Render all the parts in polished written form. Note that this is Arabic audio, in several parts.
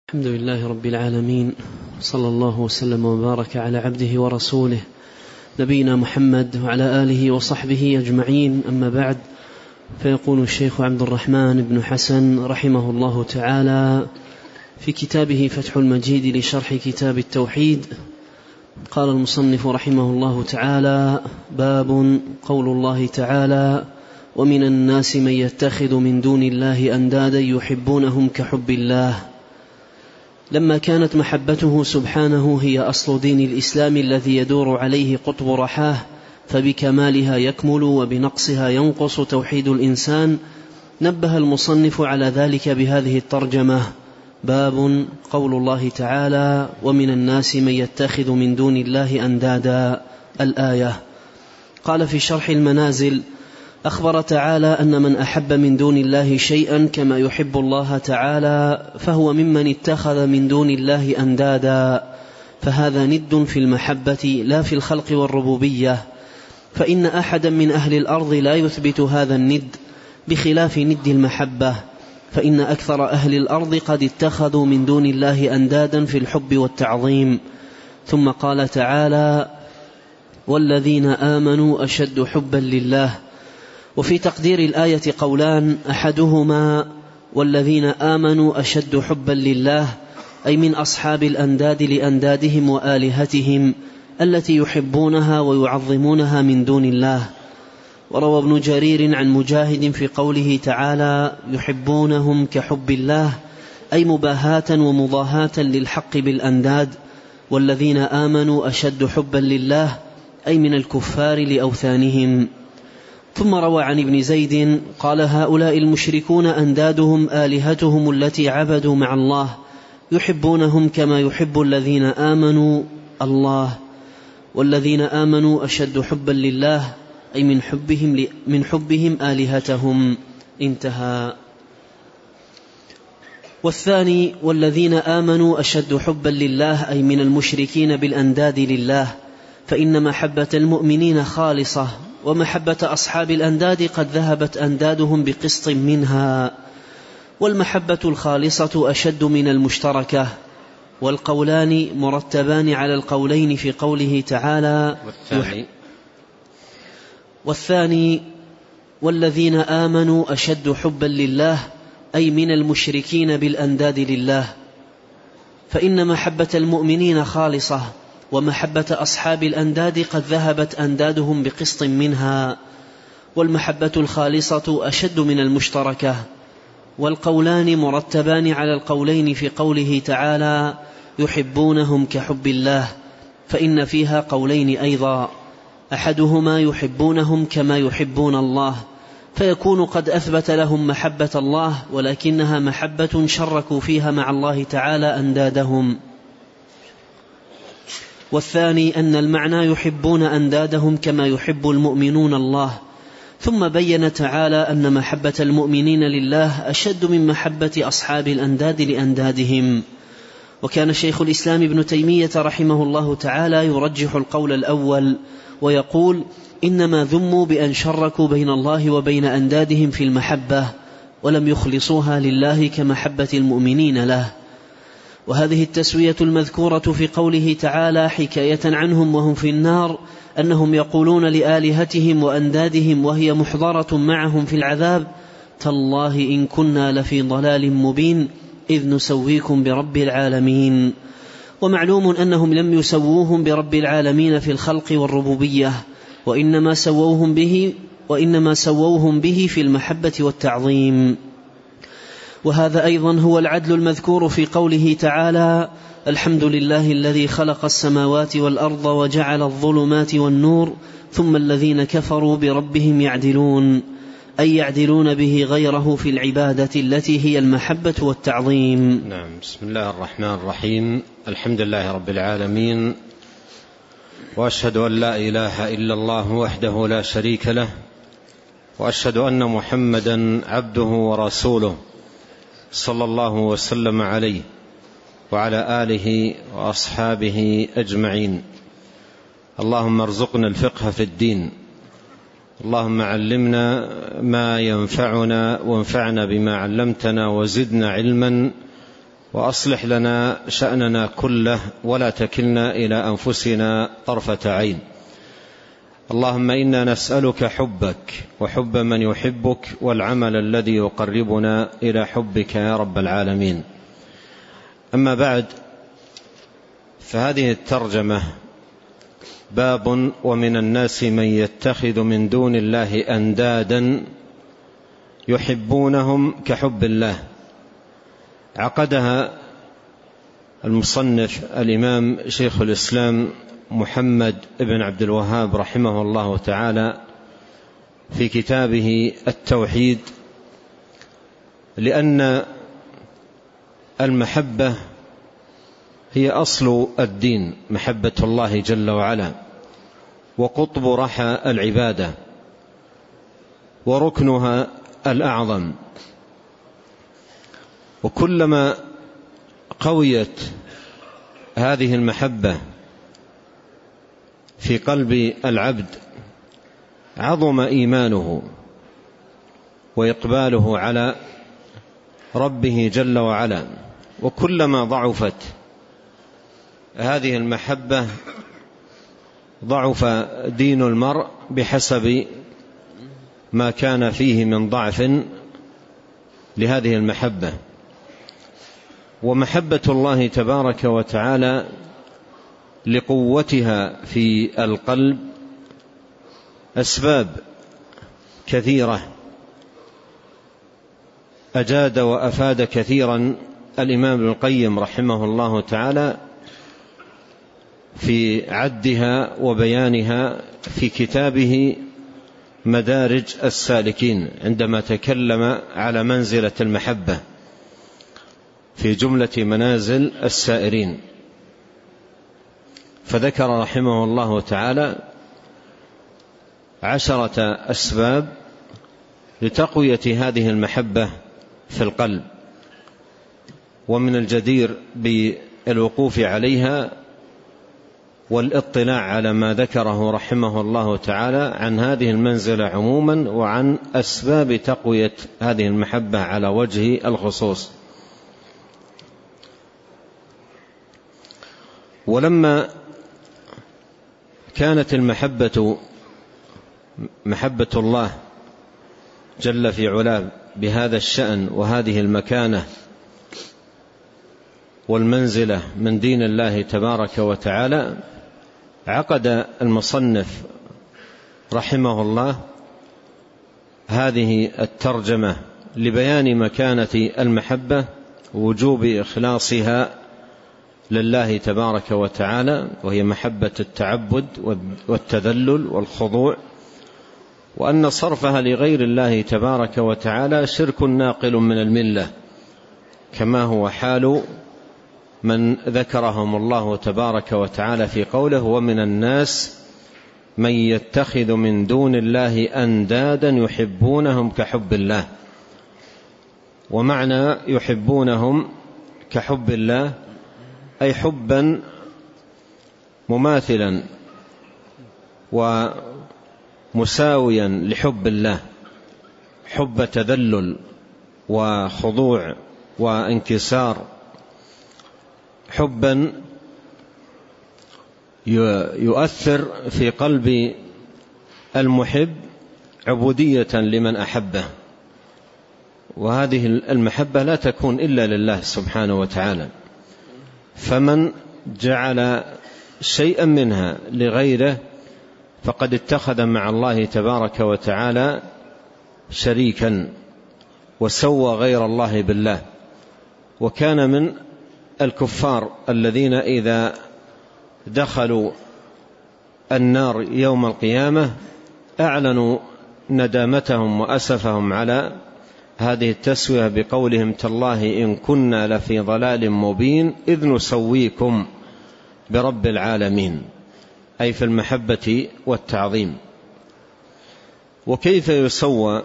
الحمد لله رب العالمين، صلى الله وسلم وبارك على عبده ورسوله نبينا محمد وعلى آله وصحبه أجمعين. أما بعد، فيقول الشيخ عبد الرحمن بن حسن رحمه الله تعالى في كتابه فتح المجيد لشرح كتاب التوحيد، قال المصنف رحمه الله تعالى: باب قول الله تعالى: ومن الناس من يتخذ من دون الله أندادا يحبونهم كحب الله. لما كانت محبته سبحانه هي أصل دين الإسلام الذي يدور عليه قطب رحاه، فبكمالها يكمل وبنقصها ينقص توحيد الإنسان، نبه المصنف على ذلك بهذه الترجمة: باب قول الله تعالى: ومن الناس من يتخذ من دون الله أندادا. الآية. قال في شرح المنازل: أخبر تعالى أن من أحب من دون الله شيئا كما يحب الله تعالى فهو ممن اتخذ من دون الله أندادا، فهذا ند في المحبة لا في الخلق والربوبية، فإن أحدا من أهل الأرض لا يثبت هذا الند، بخلاف ند المحبة، فإن أكثر أهل الأرض قد اتخذوا من دون الله أندادا في الحب والتعظيم. ثم قال تعالى: والذين آمنوا أشد حبا لله. وفي تقدير الآية قولان: أحدهما والذين آمنوا أشد حبا لله، أي من أصحاب الأنداد لأندادهم وآلهتهم التي يحبونها ويعظمونها من دون الله. وروى ابن جرير عن مجاهد في قوله تعالى: يحبونهم كحب الله، أي مباهاة ومضاهاة للحق بالأنداد. والذين آمنوا أشد حبا لله، أي من الكفار لأوثانهم. ثم روى عن ابن زيد قال: هؤلاء المشركون أندادهم آلهتهم التي عبدوا مع الله، يحبونهم كما يحب الذين آمنوا الله. والذين آمنوا أشد حبا لله، أي من حبهم آلهتهم. انتهى. والثاني: والذين آمنوا أشد حبا لله، أي من المشركين بالأنداد لله، فإن محبة المؤمنين خالصة، ومحبة أصحاب الأنداد قد ذهبت أندادهم بقسط منها. والمحبة الخالصة أشد من المشتركة. والقولان مرتبان على القولين في قوله تعالى: والثاني: والذين آمنوا أشد حبا لله، أي من المشركين بالأنداد لله، فإن محبة المؤمنين خالصة، ومحبة أصحاب الأنداد قد ذهبت أندادهم بقسط منها. والمحبة الخالصة أشد من المشتركة. والقولان مرتبان على القولين في قوله تعالى: يحبونهم كحب الله، فإن فيها قولين أيضا: أحدهما يحبونهم كما يحبون الله، فيكون قد أثبت لهم محبة الله، ولكنها محبة شركوا فيها مع الله تعالى أندادهم. والثاني أن المعنى يحبون أندادهم كما يحب المؤمنون الله. ثم بين تعالى أن محبة المؤمنين لله أشد من محبة أصحاب الأنداد لأندادهم. وكان شيخ الإسلام ابن تيمية رحمه الله تعالى يرجح القول الأول، ويقول: إنما ذموا بأن شركوا بين الله وبين أندادهم في المحبة، ولم يخلصوها لله كمحبة المؤمنين له. وهذه التسوية المذكورة في قوله تعالى حكاية عنهم وهم في النار، أنهم يقولون لآلهتهم وأندادهم وهي محضرة معهم في العذاب: تالله إن كنا لفي ضلال مبين إذ نسويكم برب العالمين. ومعلوم أنهم لم يسووهم برب العالمين في الخلق والربوبية، وإنما سووهم به في المحبة والتعظيم. وهذا أيضا هو العدل المذكور في قوله تعالى: الحمد لله الذي خلق السماوات والأرض وجعل الظلمات والنور ثم الذين كفروا بربهم يعدلون، أي يعدلون به غيره في العبادة التي هي المحبة والتعظيم. نعم. بسم الله الرحمن الرحيم. الحمد لله رب العالمين، وأشهد أن لا إله إلا الله وحده لا شريك له، وأشهد أن محمدا عبده ورسوله صلى الله وسلم عليه وعلى آله وأصحابه أجمعين. اللهم ارزقنا الفقه في الدين، اللهم علمنا ما ينفعنا وانفعنا بما علمتنا، وزدنا علما وأصلح لنا شأننا كله ولا تكلنا إلى أنفسنا طرفة عين. اللهم إنا نسألك حبك وحب من يحبك والعمل الذي يقربنا إلى حبك يا رب العالمين. أما بعد، فهذه الترجمة باب ومن الناس من يتخذ من دون الله أندادا يحبونهم كحب الله. عقدها المصنف الإمام شيخ الإسلام محمد بن عبد الوهاب رحمه الله تعالى في كتابه التوحيد، لأن المحبة هي أصل الدين، محبة الله جل وعلا، وقطب رحى العبادة وركنها الأعظم. وكلما قويت هذه المحبة في قلب العبد عظم إيمانه وإقباله على ربه جل وعلا، وكلما ضعفت هذه المحبة ضعف دين المرء بحسب ما كان فيه من ضعف لهذه المحبة. ومحبة الله تبارك وتعالى لقوتها في القلب أسباب كثيرة أجاد وأفاد كثيرا الإمام ابن القيم رحمه الله تعالى في عدها وبيانها في كتابه مدارج السالكين، عندما تكلم على منزلة المحبة في جملة منازل السائرين، فذكر رحمه الله تعالى 10 أسباب لتقوية هذه المحبة في القلب. ومن الجدير بالوقوف عليها والاطلاع على ما ذكره رحمه الله تعالى عن هذه المنزلة عموما وعن أسباب تقوية هذه المحبة على وجه الخصوص. ولما كانت المحبة محبة الله جل في علاه بهذا الشأن وهذه المكانة والمنزلة من دين الله تبارك وتعالى، عقد المصنف رحمه الله هذه الترجمة لبيان مكانة المحبة ووجوب إخلاصها لله تبارك وتعالى، وهي محبة التعبد والتذلل والخضوع، وأن صرفها لغير الله تبارك وتعالى شرك ناقل من الملة، كما هو حال من ذكرهم الله تبارك وتعالى في قوله ومن الناس من يتخذ من دون الله أندادا يحبونهم كحب الله. ومعنى يحبونهم كحب الله أي حبا مماثلا ومساويا لحب الله، حب تذلل وخضوع وانكسار، حبا يؤثر في قلب المحب عبودية لمن أحبه. وهذه المحبة لا تكون إلا لله سبحانه وتعالى، فمن جعل شيئا منها لغيره فقد اتخذ مع الله تبارك وتعالى شريكا وسوى غير الله بالله. وكان من الكفار الذين إذا دخلوا النار يوم القيامة أعلنوا ندامتهم وأسفهم على هذه التسوية بقولهم تالله إن كنا لفي ضلال مبين إذ نسويكم برب العالمين، أي في المحبة والتعظيم. وكيف يسوى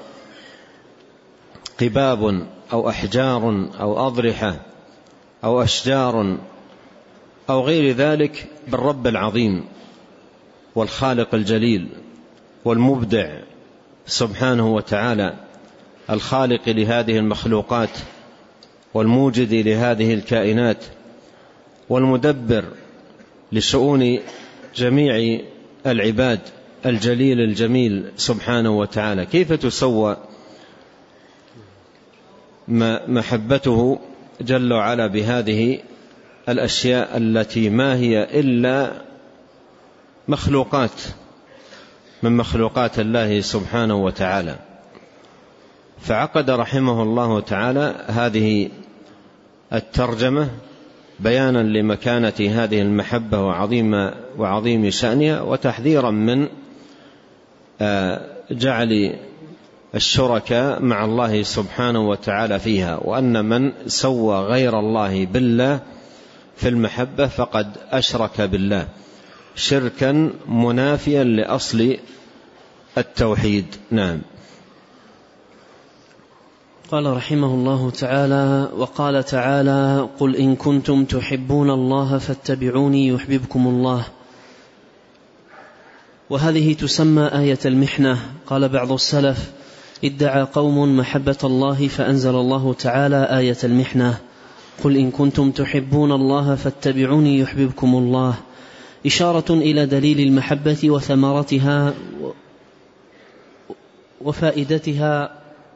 قباب أو أحجار أو أضرحة أو أشجار أو غير ذلك بالرب العظيم والخالق الجليل والمبدع سبحانه وتعالى، الخالق لهذه المخلوقات والموجد لهذه الكائنات والمدبر لشؤون جميع العباد الجليل الجميل سبحانه وتعالى، كيف تسوى محبته جل وعلا بهذه الأشياء التي ما هي إلا مخلوقات من مخلوقات الله سبحانه وتعالى؟ فعقد رحمه الله تعالى هذه الترجمة بيانا لمكانة هذه المحبة وعظيم شأنها، وتحذيرا من جعل الشركاء مع الله سبحانه وتعالى فيها، وأن من سوى غير الله بالله في المحبة فقد أشرك بالله شركا منافيا لأصل التوحيد. نعم. قال رحمه الله تعالى: وقال تعالى: قل إن كنتم تحبون الله فاتبعوني يحببكم الله. وهذه تسمى آية المحنة. قال بعض السلف: ادعى قوم محبة الله فأنزل الله تعالى آية المحنة: قل إن كنتم تحبون الله فاتبعوني يحببكم الله، إشارة إلى دليل المحبة وثمرتها وفائدتها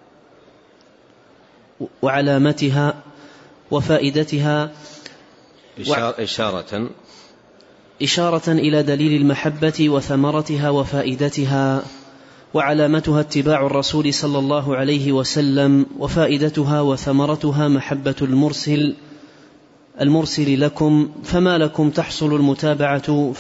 وعلامتها وفائدتها، إشارة إلى دليل المحبة وثمرتها وفائدتها، وعلامتها اتباع الرسول صلى الله عليه وسلم، وفائدتها وثمرتها محبة المرسل لكم، فما لكم تحصل المتابعة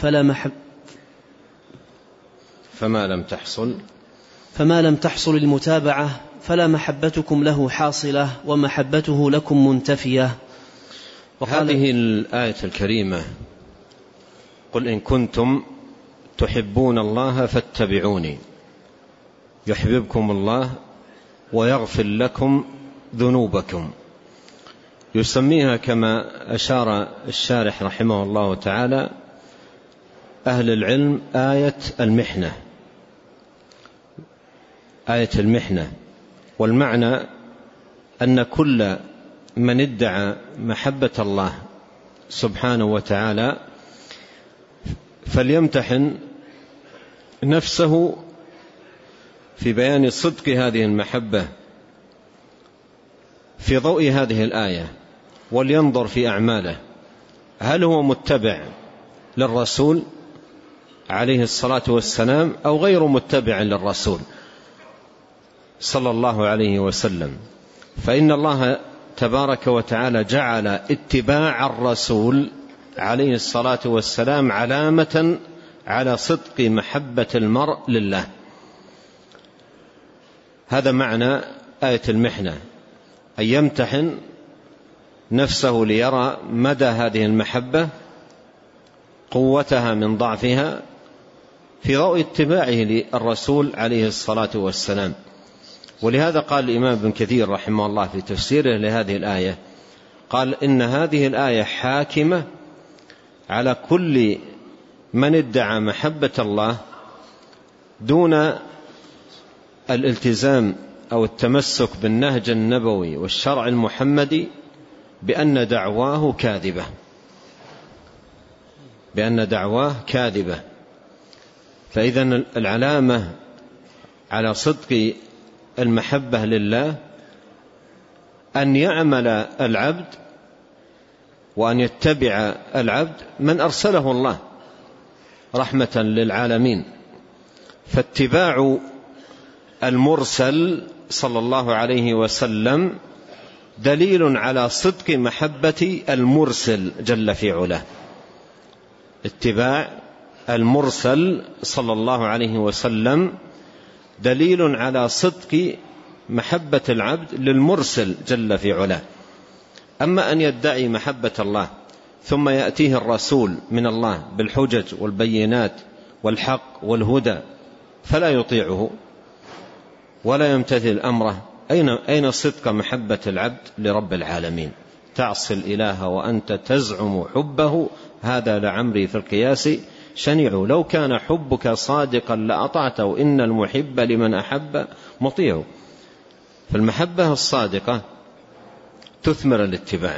فما لم تحصل المتابعة فلا محبتكم له حاصلة ومحبته لكم منتفية. هذه الآية الكريمة: قل إن كنتم تحبون الله فاتبعوني يحببكم الله ويغفر لكم ذنوبكم، يسميها كما أشار الشارح رحمه الله تعالى أهل العلم آية المحنة، آية المحنة. والمعنى أن كل من ادعى محبة الله سبحانه وتعالى فليمتحن نفسه في بيان صدق هذه المحبة في ضوء هذه الآية، ولينظر في أعماله، هل هو متبع للرسول عليه الصلاة والسلام أو غير متبع للرسول صلى الله عليه وسلم؟ فإن الله تبارك وتعالى جعل اتباع الرسول عليه الصلاة والسلام علامة على صدق محبة المرء لله. هذا معنى آية المحنة، أن يمتحن نفسه ليرى مدى هذه المحبة، قوتها من ضعفها، في ضوء اتباعه للرسول عليه الصلاة والسلام. ولهذا قال الإمام ابن كثير رحمه الله في تفسيره لهذه الآية، قال إن هذه الآية حاكمة على كل من ادعى محبة الله دون الالتزام أو التمسك بالنهج النبوي والشرع المحمدي بأن دعواه كاذبة. فإذن العلامة على صدق المحبة لله أن يعمل العبد وأن يتبع العبد من أرسله الله رحمة للعالمين. فاتباع المرسل صلى الله عليه وسلم دليل على صدق محبة المرسل جل في علاه. اتباع المرسل صلى الله عليه وسلم دليل على صدق محبة العبد للمرسل جل في علاه. أما أن يدعي محبة الله ثم يأتيه الرسول من الله بالحجج والبينات والحق والهدى فلا يطيعه ولا يمتثل أمره، أين صدق محبة العبد لرب العالمين؟ تعصي الإله وأنت تزعم حبه، هذا لعمري في القياس شنيع. لو كان حبك صادقا لأطعته، إن المحب لمن أحب مطيع. فالمحبة الصادقة تثمر الاتباع،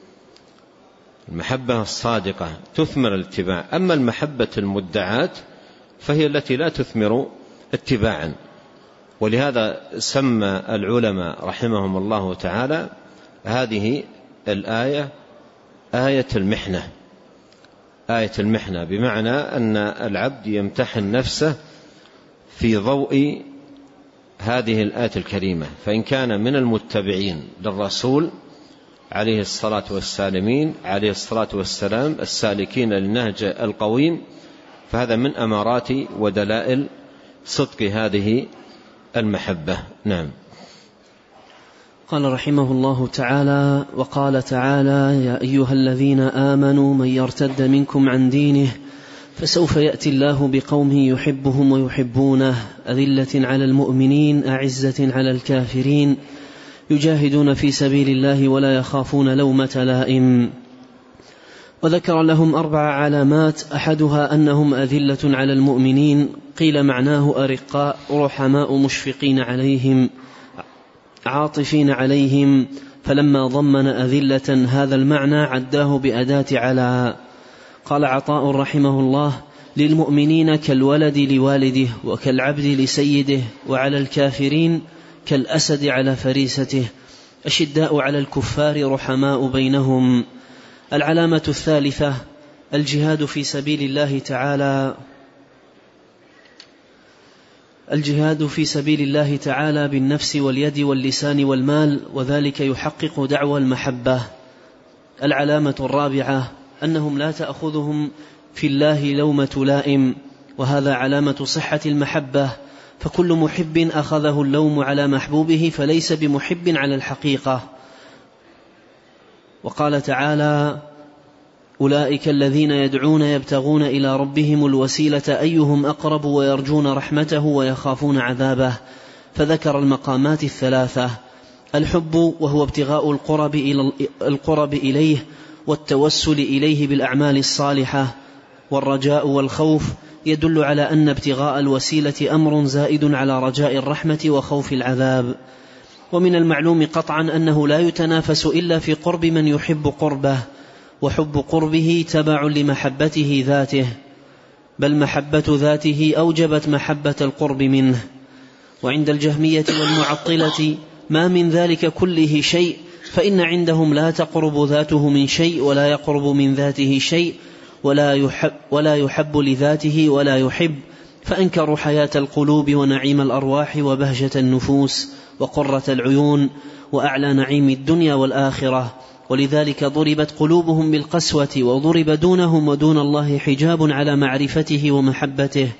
المحبة الصادقة تثمر الاتباع. أما المحبة المدعاة فهي التي لا تثمر اتباعا. ولهذا سمى العلماء رحمهم الله تعالى هذه الآية آية المحنة، آية المحنة، بمعنى أن العبد يمتحن نفسه في ضوء هذه الآية الكريمة، فإن كان من المتبعين للرسول عليه الصلاة والسلام السالكين للنهج القويم، فهذا من أمارات ودلائل صدق هذه المحبة. نعم. قال رحمه الله تعالى: وقال تعالى: يا أيها الذين آمنوا من يرتد منكم عن دينه فسوف يأتي الله بقوم يحبهم ويحبونه أذلة على المؤمنين أعزة على الكافرين يجاهدون في سبيل الله ولا يخافون لومة لائم. وذكر لهم 4 علامات، أحدها أنهم أذلة على المؤمنين، قيل معناه أرقاء رحماء مشفقين عليهم عاطفين عليهم، فلما ضمن أذلة هذا المعنى عداه بأداة على. قال عطاء رحمه الله: للمؤمنين كالولد لوالده وكالعبد لسيده، وعلى الكافرين كالأسد على فريسته، أشداء على الكفار رحماء بينهم. العلامة الثالثة الجهاد في سبيل الله تعالى، الجهاد في سبيل الله تعالى بالنفس واليد واللسان والمال، وذلك يحقق دعوى المحبة. العلامة الرابعة أنهم لا تأخذهم في الله لومة لائم، وهذا علامة صحة المحبة، فكل محب أخذه اللوم على محبوبه فليس بمحب على الحقيقة. وقال تعالى: أولئك الذين يدعون يبتغون إلى ربهم الوسيلة أيهم أقرب ويرجون رحمته ويخافون عذابه، فذكر المقامات الثلاثة: الحب وهو ابتغاء القرب إليه والتوسل إليه بالأعمال الصالحة، والرجاء والخوف يدل على أن ابتغاء الوسيلة أمر زائد على رجاء الرحمة وخوف العذاب. ومن المعلوم قطعا أنه لا يتنافس إلا في قرب من يحب قربه، وحب قربه تبع لمحبته ذاته، بل محبة ذاته أوجبت محبة القرب منه. وعند الجهمية والمعطلة ما من ذلك كله شيء، فإن عندهم لا تقرب ذاته من شيء ولا يقرب من ذاته شيء، ولا يحب لذاته ولا يحب، فأنكروا حياة القلوب ونعيم الأرواح وبهجة النفوس وقرة العيون وأعلى نعيم الدنيا والآخرة، ولذلك ضربت قلوبهم بالقسوة، وضرب دونهم ودون الله حجاب على معرفته ومحبته،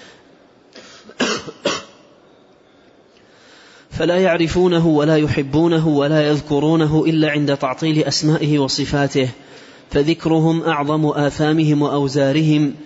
فلا يعرفونه ولا يحبونه ولا يذكرونه إلا عند تعطيل أسمائه وصفاته، فذكرهم أعظم آثامهم وأوزارهم،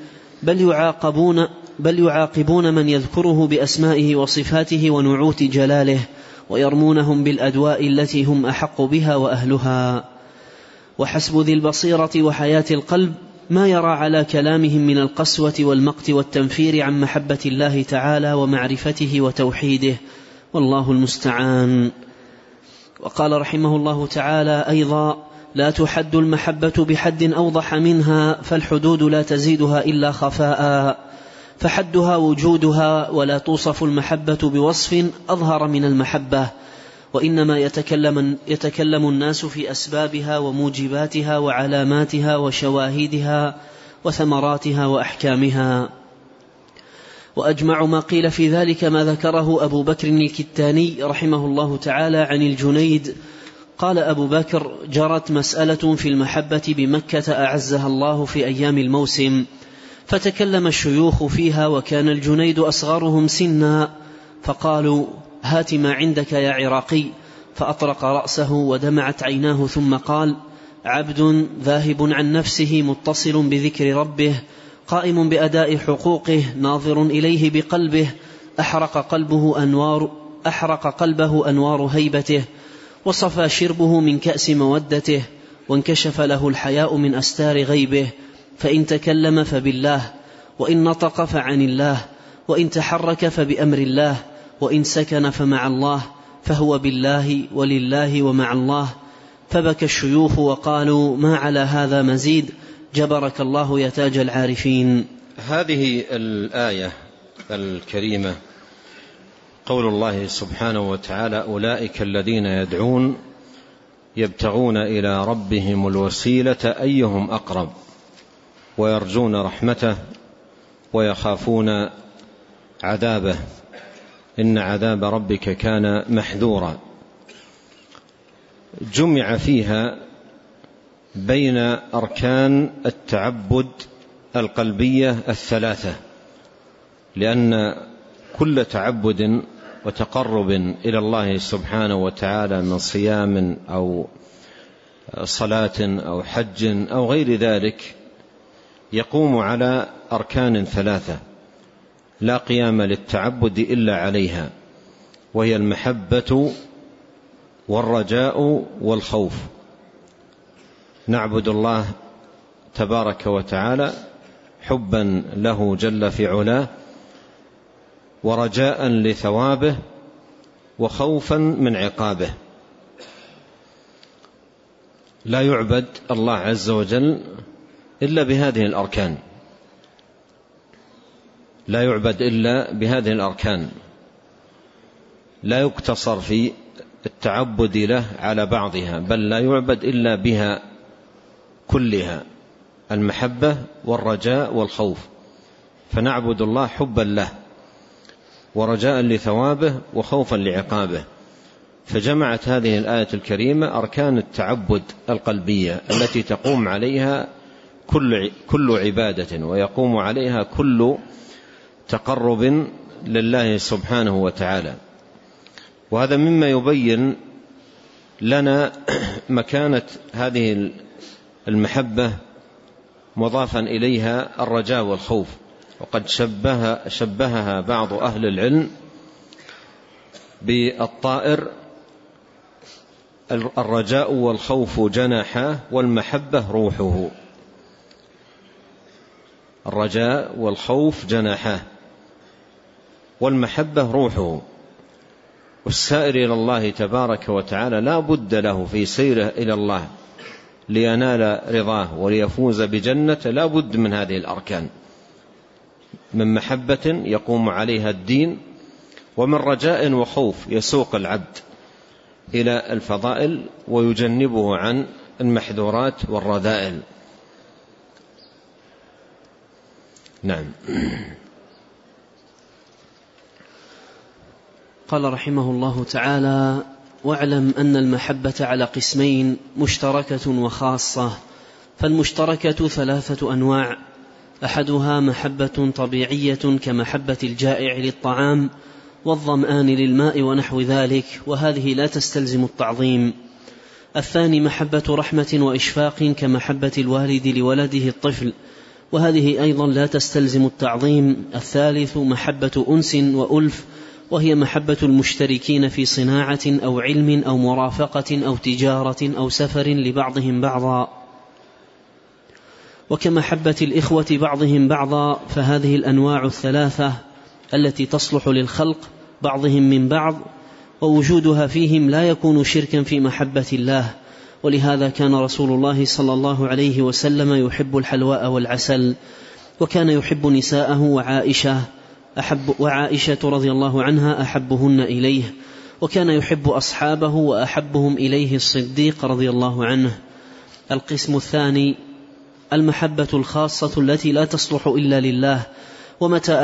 بل يعاقبون من يذكره بأسمائه وصفاته ونعوت جلاله، ويرمونهم بالأدواء التي هم أحق بها وأهلها. وحسب ذي البصيرة وحياة القلب ما يرى على كلامهم من القسوة والمقت والتنفير عن محبة الله تعالى ومعرفته وتوحيده، والله المستعان. وقال رحمه الله تعالى أيضا: لا تحد المحبة بحد أوضح منها، فالحدود لا تزيدها إلا خفاء، فحدها وجودها، ولا توصف المحبة بوصف أظهر من المحبة، وإنما يتكلم الناس في أسبابها وموجباتها وعلاماتها وشواهدها وثمراتها وأحكامها. وأجمع ما قيل في ذلك ما ذكره أبو بكر الكتاني رحمه الله تعالى عن الجنيد. قال أبو بكر: جرت مسألة في المحبة بمكة أعزها الله في أيام الموسم، فتكلم الشيوخ فيها، وكان الجنيد أصغرهم سنا، فقالوا: هات ما عندك يا عراقي، فأطرق رأسه ودمعت عيناه، ثم قال: عبد ذاهب عن نفسه متصل بذكر ربه، قائم بأداء حقوقه، ناظر إليه بقلبه، أحرق قلبه أنوار هيبته، وصفى شربه من كأس مودته، وانكشف له الحياء من أستار غيبه، فإن تكلم فبالله، وإن نطق فعن الله، وإن تحرك فبأمر الله، وإن سكن فمع الله، فهو بالله ولله ومع الله، فبكى الشيوخ وقالوا: ما على هذا مزيد، جبرك الله يا تاج العارفين. هذه الآية الكريمة قول الله سبحانه وتعالى: أولئك الذين يدعون يبتغون إلى ربهم الوسيلة أيهم أقرب ويرجون رحمته ويخافون عذابه إن عذاب ربك كان محذورا. جمع فيها بين أركان التعبد القلبية الثلاثة، لأن كل تعبد وتقرب إلى الله سبحانه وتعالى من صيام أو صلاة أو حج أو غير ذلك يقوم على أركان ثلاثة لا قيام للتعبد إلا عليها، وهي المحبة والرجاء والخوف. نعبد الله تبارك وتعالى حبا له جل في علاه، ورجاء لثوابه، وخوفا من عقابه. لا يعبد الله عز وجل إلا بهذه الأركان، لا يعبد إلا بهذه الأركان، لا يقتصر في التعبد له على بعضها، بل لا يعبد إلا بها كلها، المحبة والرجاء والخوف. فنعبد الله حبا له ورجاء لثوابه وخوفا لعقابه. فجمعت هذه الآية الكريمة أركان التعبد القلبية التي تقوم عليها كل عبادة، ويقوم عليها كل تقرب لله سبحانه وتعالى. وهذا مما يبين لنا مكانة هذه المحبة مضافا إليها الرجاء والخوف. وقد شبهها بعض أهل العلم بالطائر: الرجاء والخوف جناحاه والمحبة روحه. الرجاء والخوف جناحاه والمحبة روحه. والسائر إلى الله تبارك وتعالى لا بد له في سيره إلى الله لينال رضاه وليفوز بجنة، لا بد من هذه الأركان، من محبة يقوم عليها الدين، ومن رجاء وخوف يسوق العبد إلى الفضائل ويجنبه عن المحذورات والرذائل. نعم. قال رحمه الله تعالى: واعلم أن المحبة على قسمين: مشتركة وخاصة. فالمشتركة 3 أنواع: أحدها محبة طبيعية كمحبة الجائع للطعام والظمآن للماء ونحو ذلك، وهذه لا تستلزم التعظيم. الثاني محبة رحمة وإشفاق كمحبة الوالد لولده الطفل، وهذه أيضا لا تستلزم التعظيم. الثالث محبة أنس وألف، وهي محبة المشتركين في صناعة أو علم أو مرافقة أو تجارة أو سفر لبعضهم بعضا. وكمحبة الإخوة بعضهم بعضا، فهذه الأنواع 3 التي تصلح للخلق بعضهم من بعض، ووجودها فيهم لا يكون شركا في محبة الله. ولهذا كان رسول الله صلى الله عليه وسلم يحب الحلواء والعسل، وكان يحب نساءه وعائشة رضي الله عنها أحبهن إليه، وكان يحب أصحابه وأحبهم إليه الصديق رضي الله عنه. القسم الثاني المحبة الخاصة التي لا تصلح إلا لله، ومتى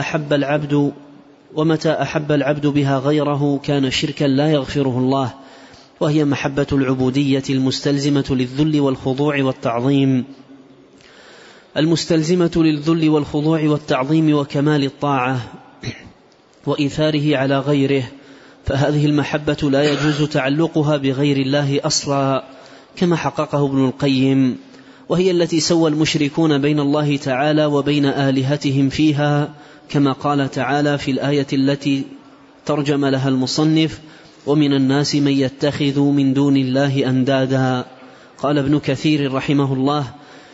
أحب العبد بها غيره كان شركا لا يغفره الله، وهي محبة العبودية المستلزمة للذل والخضوع والتعظيم، المستلزمة للذل والخضوع والتعظيم وكمال الطاعة وإيثاره على غيره. فهذه المحبة لا يجوز تعلقها بغير الله أصلا، كما حققه ابن القيم، وهي التي سوى المشركون بين الله تعالى وبين آلهتهم فيها، كما قال تعالى في الآية التي ترجم لها المصنف: ومن الناس من يتخذ من دون الله أندادا. قال ابن كثير رحمه الله: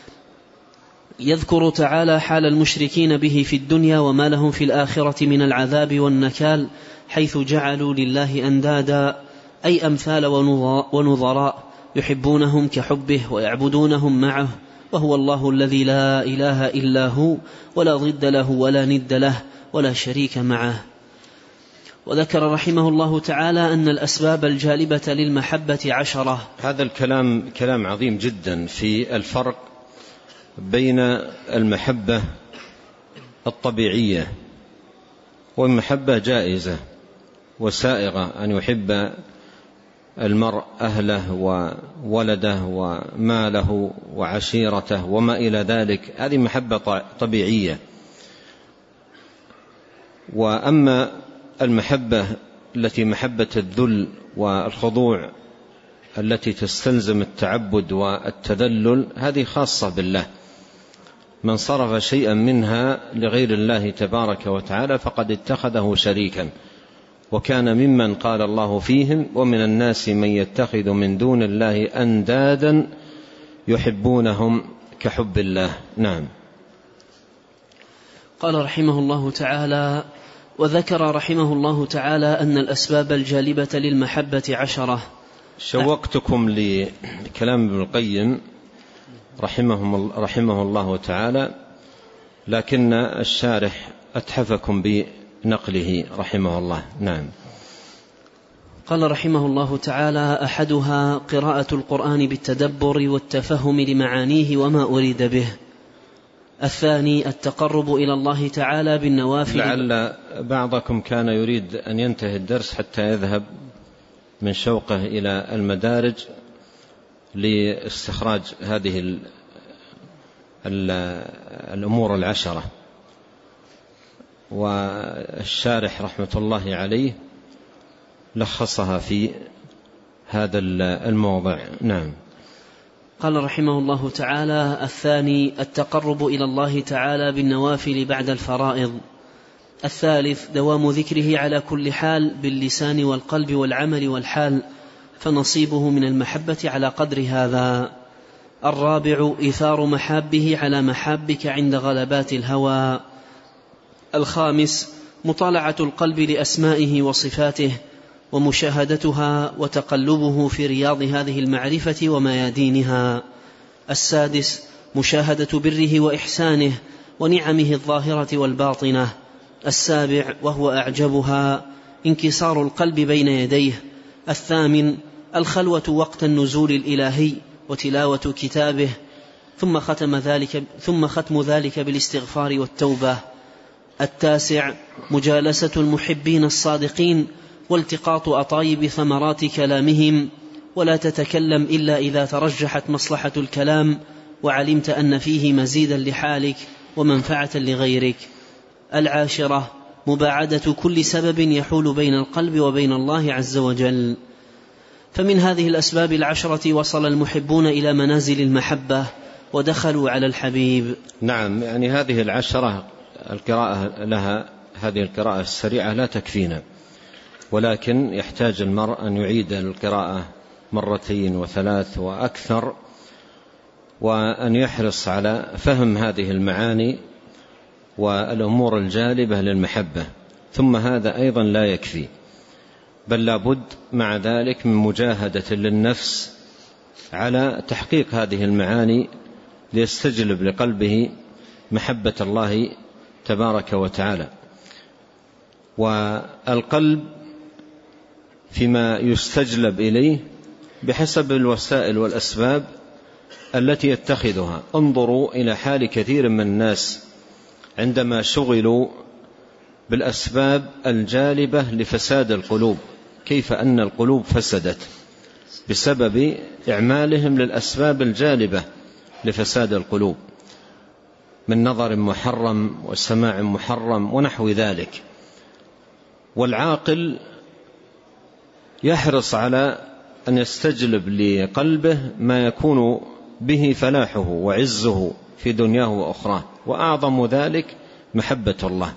يذكر تعالى حال المشركين به في الدنيا وما لهم في الآخرة من العذاب والنكال، حيث جعلوا لله أندادا، أي أمثال ونظراء، يحبونهم كحبه ويعبدونهم معه، وهو الله الذي لا إله إلا هو، ولا ضد له ولا ند له ولا شريك معه. وذكر رحمه الله تعالى أن الأسباب الجالبة للمحبة 10. هذا الكلام كلام عظيم جدا في الفرق بين المحبة الطبيعية والمحبة جائزة وسائغة، أن يحب المرء أهله وولده وماله وعشيرته وما إلى ذلك، هذه محبة طبيعية. وأما المحبة التي محبة الذل والخضوع التي تستلزم التعبد والتذلل، هذه خاصة بالله. من صرف شيئا منها لغير الله تبارك وتعالى فقد اتخذه شريكا، وكان ممن قال الله فيهم: ومن الناس من يتخذ من دون الله أندادا يحبونهم كحب الله. نعم. قال رحمه الله تعالى: وذكر رحمه الله تعالى أن الأسباب الجالبة للمحبة 10. شوقتكم لكلام ابن القيم رحمه الله تعالى، لكن الشارح أتحفكم بنقله رحمه الله. نعم. قال رحمه الله تعالى: أحدها قراءة القرآن بالتدبر والتفهم لمعانيه وما أريد به. الثاني التقرب إلى الله تعالى بالنوافل. لعل بعضكم كان يريد أن ينتهي الدرس حتى يذهب من شوقه إلى المدارج لاستخراج هذه الأمور 10، والشارح رحمة الله عليه لخصها في هذا الموضع. نعم. قال رحمه الله تعالى: الثاني التقرب إلى الله تعالى بالنوافل بعد الفرائض. الثالث دوام ذكره على كل حال باللسان والقلب والعمل والحال، فنصيبه من المحبة على قدر هذا. الرابع إيثار محابه على محابك عند غلبات الهوى. الخامس مطالعة القلب لأسمائه وصفاته ومشاهدتها وتقلبه في رياض هذه المعرفة وميادينها. السادس مشاهدة بره وإحسانه ونعمه الظاهرة والباطنة. السابع وهو أعجبها انكسار القلب بين يديه. الثامن الخلوة وقت النزول الإلهي وتلاوة كتابه، ثم ختم ذلك بالاستغفار والتوبة. التاسع مجالسة المحبين الصادقين والتقاط أطايب ثمرات كلامهم، ولا تتكلم إلا إذا ترجحت مصلحة الكلام وعلمت أن فيه مزيدا لحالك ومنفعة لغيرك. العاشرة مباعدة كل سبب يحول بين القلب وبين الله عز وجل. فمن هذه الأسباب 10 وصل المحبون إلى منازل المحبة ودخلوا على الحبيب. نعم، يعني هذه 10 القراءة لها، هذه القراءة السريعة لا تكفينا، ولكن يحتاج المرء أن يعيد القراءة 2 و3 وأكثر، وأن يحرص على فهم هذه المعاني والأمور الجالبة للمحبة. ثم هذا أيضا لا يكفي، بل لابد مع ذلك من مجاهدة للنفس على تحقيق هذه المعاني ليستجلب لقلبه محبة الله تبارك وتعالى. والقلب فيما يستجلب إليه بحسب الوسائل والأسباب التي يتخذها. انظروا إلى حال كثير من الناس عندما شغلوا بالأسباب الجالبة لفساد القلوب، كيف أن القلوب فسدت بسبب إعمالهم للأسباب الجالبة لفساد القلوب من نظر محرم وسماع محرم ونحو ذلك. والعاقل يحرص على أن يستجلب لقلبه ما يكون به فلاحه وعزه في دنياه وأخراه، وأعظم ذلك محبة الله.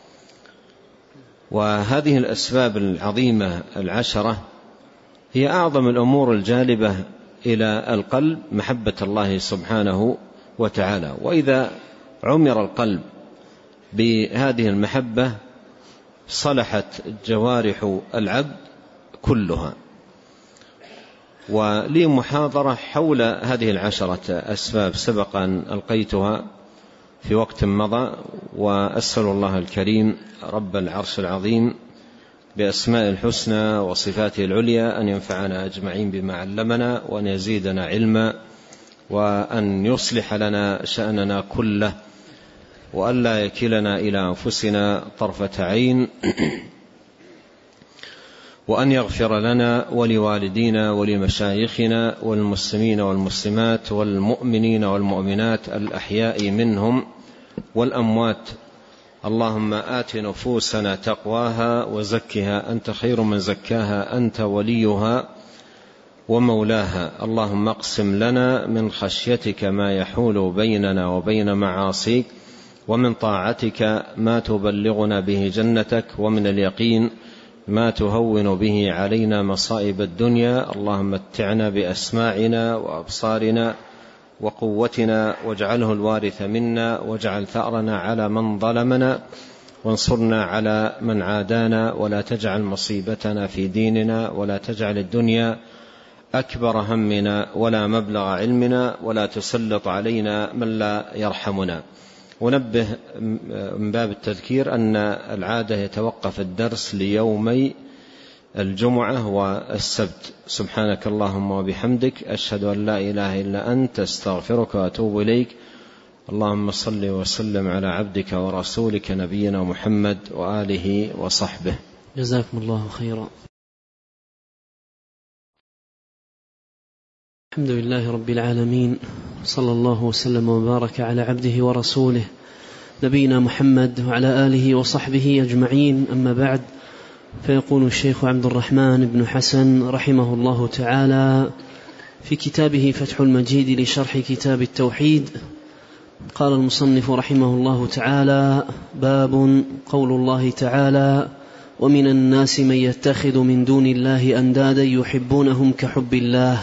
وهذه الأسباب العظيمة 10 هي أعظم الأمور الجالبة إلى القلب محبة الله سبحانه وتعالى. وإذا عمر القلب بهذه المحبة صلحت جوارح العبد كلها. ولي محاضرة حول هذه 10 أسباب سبق أن ألقيتها في وقت مضى، وأسأل الله الكريم رب العرش العظيم بأسماء الحسنى وصفاته العليا أن ينفعنا أجمعين بما علمنا، وأن يزيدنا علما، وأن يصلح لنا شأننا كله، وأن لا يكلنا إلى أنفسنا طرفة عين، وأن يغفر لنا ولوالدينا ولمشايخنا والمسلمين والمسلمات والمؤمنين والمؤمنات الأحياء منهم والأموات. اللهم آت نفوسنا تقواها وزكها أنت خير من زكاها أنت وليها ومولاها. اللهم اقسم لنا من خشيتك ما يحول بيننا وبين معاصيك، ومن طاعتك ما تبلغنا به جنتك، ومن اليقين ما تهون به علينا مصائب الدنيا. اللهم متعنا بأسماعنا وأبصارنا وقوتنا، واجعله الوارث منا، واجعل ثأرنا على من ظلمنا، وانصرنا على من عادانا، ولا تجعل مصيبتنا في ديننا، ولا تجعل الدنيا أكبر همنا ولا مبلغ علمنا، ولا تسلط علينا من لا يرحمنا. ونبه من باب التذكير أن العادة يتوقف الدرس ليومي الجمعة والسبت. سبحانك اللهم وبحمدك، أشهد أن لا إله إلا أنت، استغفرك وأتوب إليك. اللهم صل وسلم على عبدك ورسولك نبينا محمد وآله وصحبه. جزاكم الله خيرا. الحمد لله رب العالمين، صلى الله وسلم وبارك على عبده ورسوله نبينا محمد وعلى آله وصحبه أجمعين. أما بعد، فيقول الشيخ عبد الرحمن بن حسن رحمه الله تعالى في كتابه فتح المجيد لشرح كتاب التوحيد، قال المصنف رحمه الله تعالى: باب قول الله تعالى: ومن الناس من يتخذ من دون الله أندادا يحبونهم كحب الله.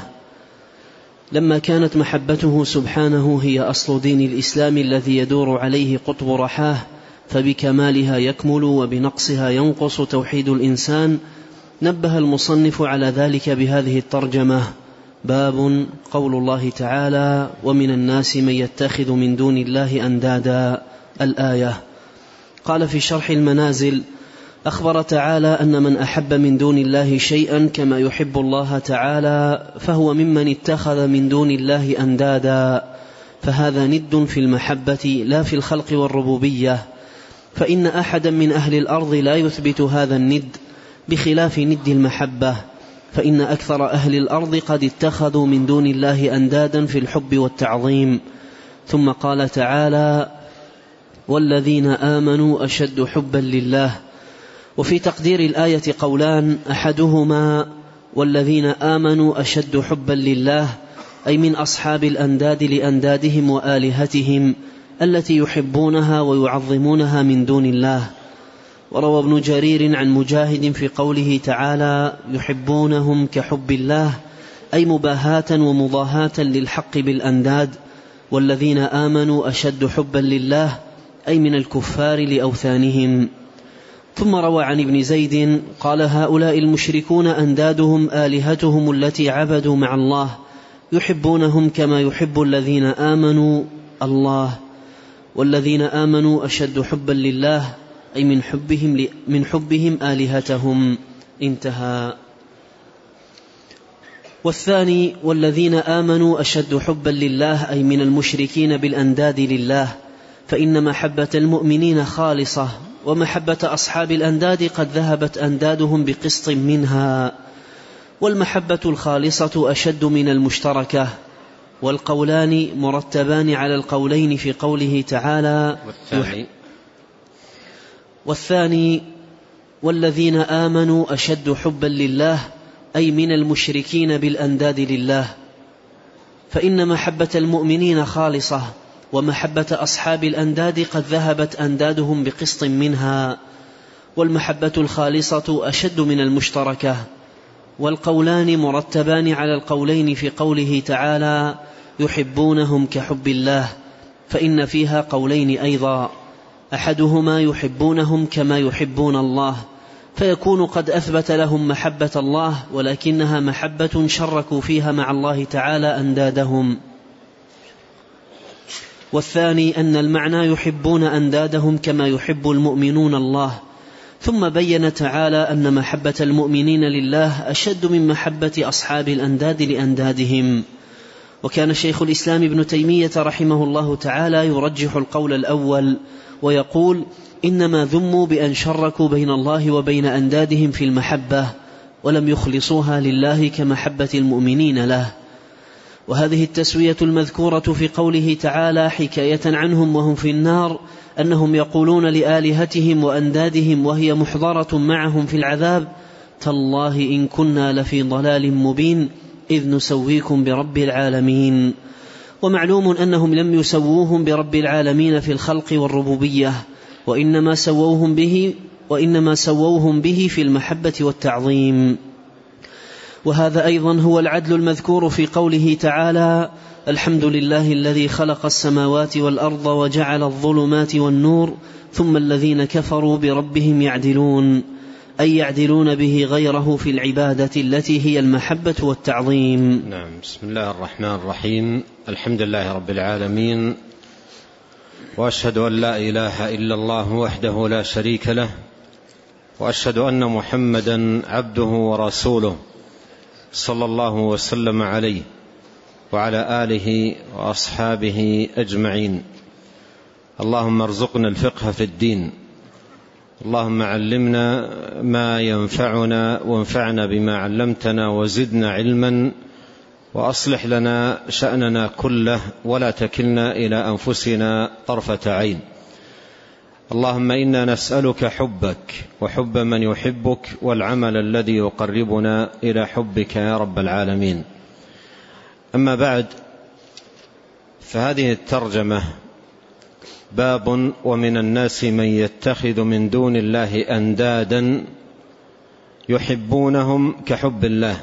لما كانت محبته سبحانه هي أصل دين الإسلام الذي يدور عليه قطب رحاه، فبكمالها يكمل وبنقصها ينقص توحيد الإنسان، نبه المصنف على ذلك بهذه الترجمة: باب قول الله تعالى: ومن الناس من يتخذ من دون الله أندادا، الآية. قال في شرح المنازل: أخبر تعالى أن من أحب من دون الله شيئا كما يحب الله تعالى فهو ممن اتخذ من دون الله أندادا، فهذا ند في المحبة لا في الخلق والربوبية، فإن أحدا من أهل الأرض لا يثبت هذا الند، بخلاف ند المحبة، فإن أكثر أهل الأرض قد اتخذوا من دون الله أندادا في الحب والتعظيم. ثم قال تعالى: والذين آمنوا أشد حبا لله. وفي تقدير الآية قولان: أحدهما والذين آمنوا أشد حبا لله، أي من أصحاب الأنداد لأندادهم وآلهتهم التي يحبونها ويعظمونها من دون الله. وروى ابن جرير عن مجاهد في قوله تعالى: يحبونهم كحب الله، أي مباهاة ومضاهاة للحق بالأنداد. والذين آمنوا أشد حبا لله، أي من الكفار لأوثانهم. ثم روى عن ابن زيد قال: هؤلاء المشركون أندادهم آلهتهم التي عبدوا مع الله، يحبونهم كما يحب الذين آمنوا الله. والذين آمنوا أشد حبا لله، أي من حبهم آلهتهم. انتهى. والثاني: والذين آمنوا أشد حبا لله، أي من المشركين بالأنداد لله، فإن محبة المؤمنين خالصة، ومحبة أصحاب الأنداد قد ذهبت أندادهم بقسط منها. والمحبة الخالصة أشد من المشتركة. والقولان مرتبان على القولين في قوله تعالى: والثاني: والذين آمنوا أشد حبا لله، أي من المشركين بالأنداد لله، فإن محبة المؤمنين خالصة، ومحبة أصحاب الأنداد قد ذهبت أندادهم بقسط منها. والمحبة الخالصة أشد من المشتركة. والقولان مرتبان على القولين في قوله تعالى: يحبونهم كحب الله، فإن فيها قولين أيضا: أحدهما يحبونهم كما يحبون الله، فيكون قد أثبت لهم محبة الله، ولكنها محبة شركوا فيها مع الله تعالى أندادهم. والثاني أن المعنى يحبون أندادهم كما يحب المؤمنون الله. ثم بين تعالى أن محبة المؤمنين لله أشد من محبة أصحاب الأنداد لأندادهم. وكان شيخ الإسلام ابن تيمية رحمه الله تعالى يرجح القول الأول ويقول: إنما ذموا بأن شركوا بين الله وبين أندادهم في المحبة، ولم يخلصوها لله كمحبة المؤمنين له. وهذه التسوية المذكورة في قوله تعالى حكاية عنهم وهم في النار أنهم يقولون لآلهتهم وأندادهم وهي محضرة معهم في العذاب: تالله إن كنا لفي ضلال مبين إذ نسويكم برب العالمين. ومعلوم أنهم لم يسووهم برب العالمين في الخلق والربوبية، وإنما سووهم به في المحبة والتعظيم. وهذا أيضا هو العدل المذكور في قوله تعالى: الحمد لله الذي خلق السماوات والأرض وجعل الظلمات والنور ثم الذين كفروا بربهم يعدلون، أي يعدلون به غيره في العبادة التي هي المحبة والتعظيم. نعم. بسم الله الرحمن الرحيم. الحمد لله رب العالمين، وأشهد أن لا إله إلا الله وحده لا شريك له، وأشهد أن محمدا عبده ورسوله صلى الله وسلم عليه وعلى آله وأصحابه أجمعين. اللهم ارزقنا الفقه في الدين، اللهم علمنا ما ينفعنا وانفعنا بما علمتنا وزدنا علما، وأصلح لنا شأننا كله ولا تكلنا إلى أنفسنا طرفة عين. اللهم إنا نسألك حبك وحب من يحبك والعمل الذي يقربنا إلى حبك يا رب العالمين. أما بعد، فهذه الترجمة باب: ومن الناس من يتخذ من دون الله أندادا يحبونهم كحب الله.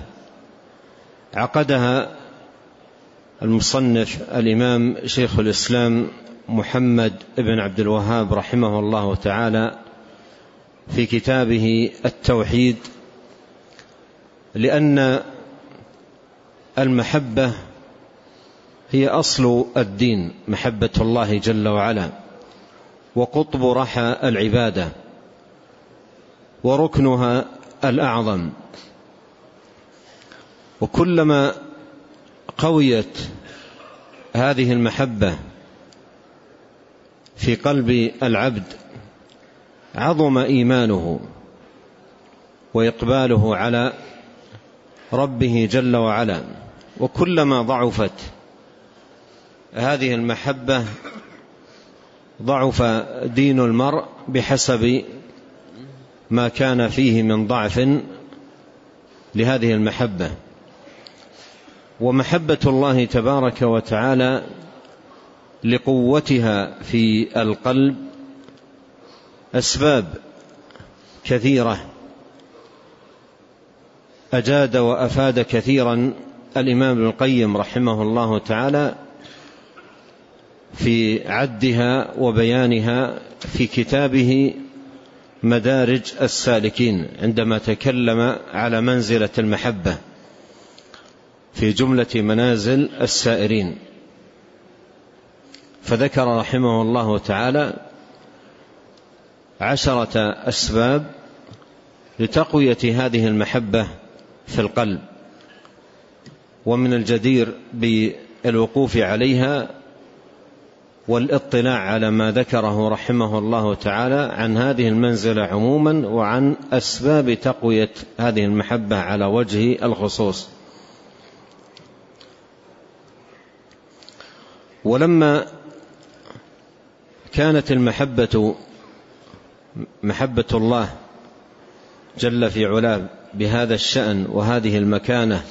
عقدها المصنف الإمام شيخ الإسلام محمد بن عبد الوهاب رحمه الله تعالى في كتابه التوحيد، لأن المحبة هي أصل الدين، محبة الله جل وعلا، وقطب رحى العبادة، وركنها الأعظم. وكلما قويت هذه المحبة في قلب العبد عظم إيمانه وإقباله على ربه جل وعلا. وكلما ضعفت هذه المحبة ضعف دين المرء بحسب ما كان فيه من ضعف لهذه المحبة. ومحبة الله تبارك وتعالى لقوتها في القلب أسباب كثيرة أجاد وأفاد كثيرا الإمام ابن القيم رحمه الله تعالى في عدها وبيانها في كتابه مدارج السالكين، عندما تكلم على منزلة المحبة في جملة منازل السائرين، فذكر رحمه الله تعالى 10 أسباب لتقوية هذه المحبة في القلب. ومن الجدير بالوقوف عليها والاطلاع على ما ذكره رحمه الله تعالى عن هذه المنزلة عموما، وعن أسباب تقوية هذه المحبة على وجه الخصوص. ولما كانت المحبة محبة الله جل في علاه بهذا الشأن وهذه المكانة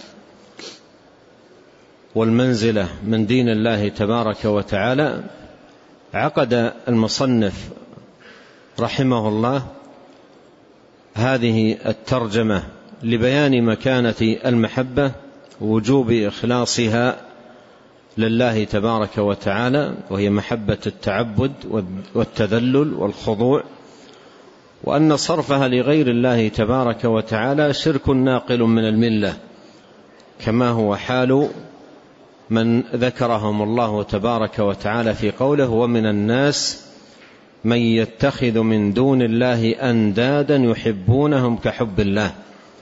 والمنزلة من دين الله تبارك وتعالى، عقد المصنف رحمه الله هذه الترجمة لبيان مكانة المحبة ووجوب إخلاصها لله تبارك وتعالى، وهي محبة التعبد والتذلل والخضوع وأن صرفها لغير الله تبارك وتعالى شرك ناقل من الملة، كما هو حال من ذكرهم الله تبارك وتعالى في قوله: ومن الناس من يتخذ من دون الله أندادا يحبونهم كحب الله.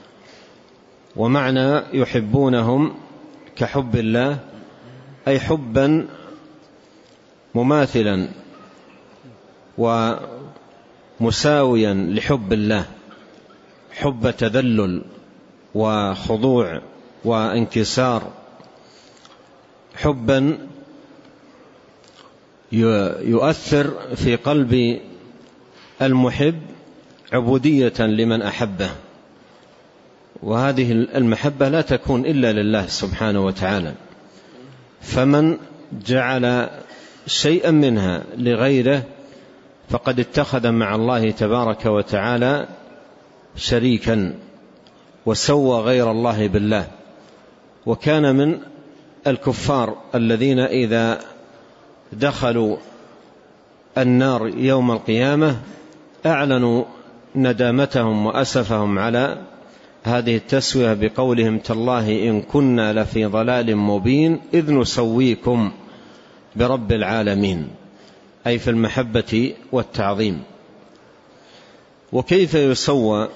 ومعنى يحبونهم كحب الله أي حبا مماثلا ومساويا لحب الله، حب تذلل وخضوع وانكسار، حبا يؤثر في قلب المحب عبودية لمن أحبه. وهذه المحبة لا تكون إلا لله سبحانه وتعالى، فمن جعل شيئا منها لغيره فقد اتخذ مع الله تبارك وتعالى شريكا وسوى غير الله بالله. وكان من الكفار الذين إذا دخلوا النار يوم القيامة أعلنوا ندامتهم وأسفهم على هذه التسوية بقولهم: تالله إن كنا لفي ضلال مبين إذ نسويكم برب العالمين، أي في المحبة والتعظيم. وكيف يسوى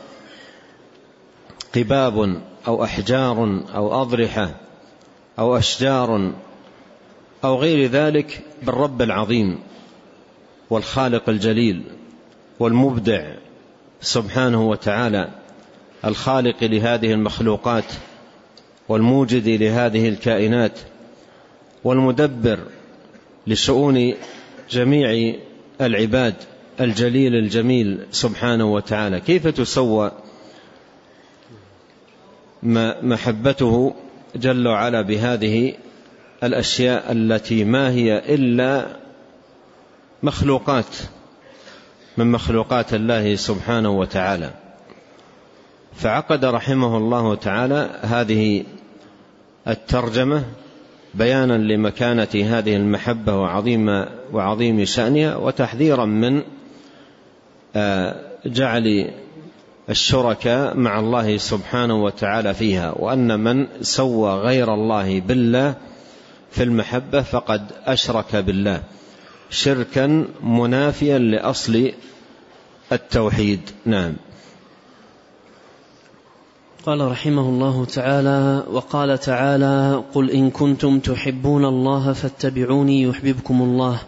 قباب أو أحجار أو أضرحة أو أشجار أو غير ذلك بالرب العظيم والخالق الجليل والمبدع سبحانه وتعالى، الخالق لهذه المخلوقات والموجد لهذه الكائنات والمدبر لشؤون جميع العباد، الجليل الجميل سبحانه وتعالى؟ كيف تسوى محبته جل وعلا بهذه الأشياء التي ما هي إلا مخلوقات من مخلوقات الله سبحانه وتعالى؟ فعقد رحمه الله تعالى هذه الترجمة بيانا لمكانة هذه المحبة وعظيم شأنها، وتحذيرا من جعل الشركاء مع الله سبحانه وتعالى فيها، وأن من سوى غير الله بالله في المحبة فقد أشرك بالله شركا منافيا لأصل التوحيد. نعم. قال رحمه الله تعالى: وقال تعالى: قل إن كنتم تحبون الله فاتبعوني يحببكم الله.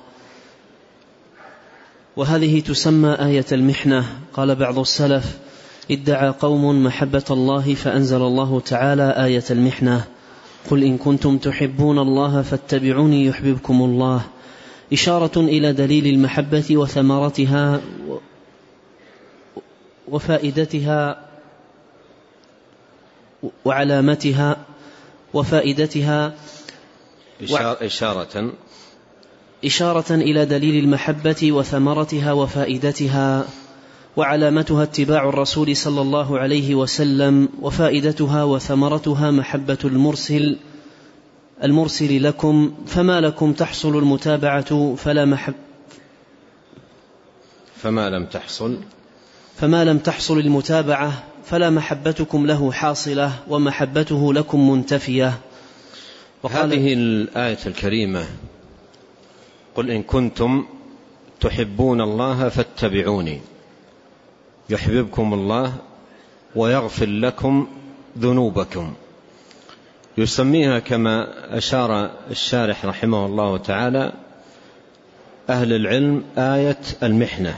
وهذه تسمى آية المحنة. قال بعض السلف: ادعى قوم محبة الله فأنزل الله تعالى آية المحنة: قل إن كنتم تحبون الله فاتبعوني يحببكم الله، إشارة إلى دليل المحبة وثمرتها وفائدتها وعلامتها وفائدتها إشارة إلى دليل المحبة وثمرتها وفائدتها، وعلامتها اتباع الرسول صلى الله عليه وسلم، وفائدتها وثمرتها محبة المرسل لكم، فما لكم تحصل المتابعة فما لم تحصل المتابعة فلا محبتكم له حاصلة ومحبته لكم منتفية. هذه الآية الكريمة: قل إن كنتم تحبون الله فاتبعوني يحببكم الله ويغفر لكم ذنوبكم، يسميها كما أشار الشارح رحمه الله تعالى أهل العلم آية المحنة.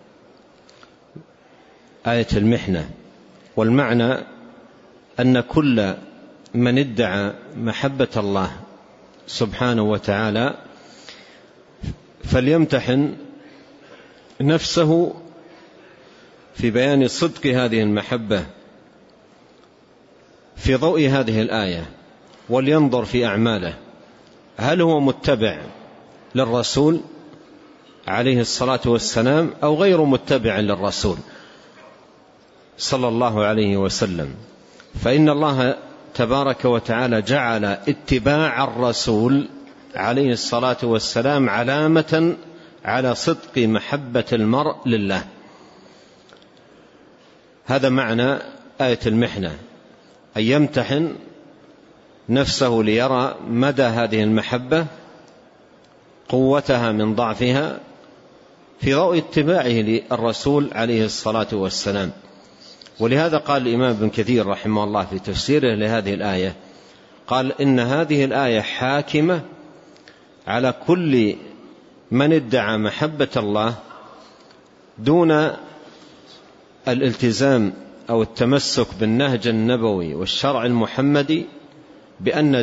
آية المحنة، والمعنى أن كل من ادعى محبة الله سبحانه وتعالى فليمتحن نفسه في بيان صدق هذه المحبة في ضوء هذه الآية، ولينظر في أعماله، هل هو متبع للرسول عليه الصلاة والسلام أو غير متبع للرسول صلى الله عليه وسلم؟ فإن الله تبارك وتعالى جعل اتباع الرسول عليه الصلاة والسلام علامة على صدق محبة المرء لله، هذا معنى آية المحنة، أن يمتحن نفسه ليرى مدى هذه المحبة، قوتها من ضعفها، في ضوء اتباعه للرسول عليه الصلاة والسلام. ولهذا قال الإمام ابن كثير رحمه الله في تفسيره لهذه الآية، قال إن هذه الآية حاكمة على كل من ادعى محبة الله دون الالتزام أو التمسك بالنهج النبوي والشرع المحمدي بأن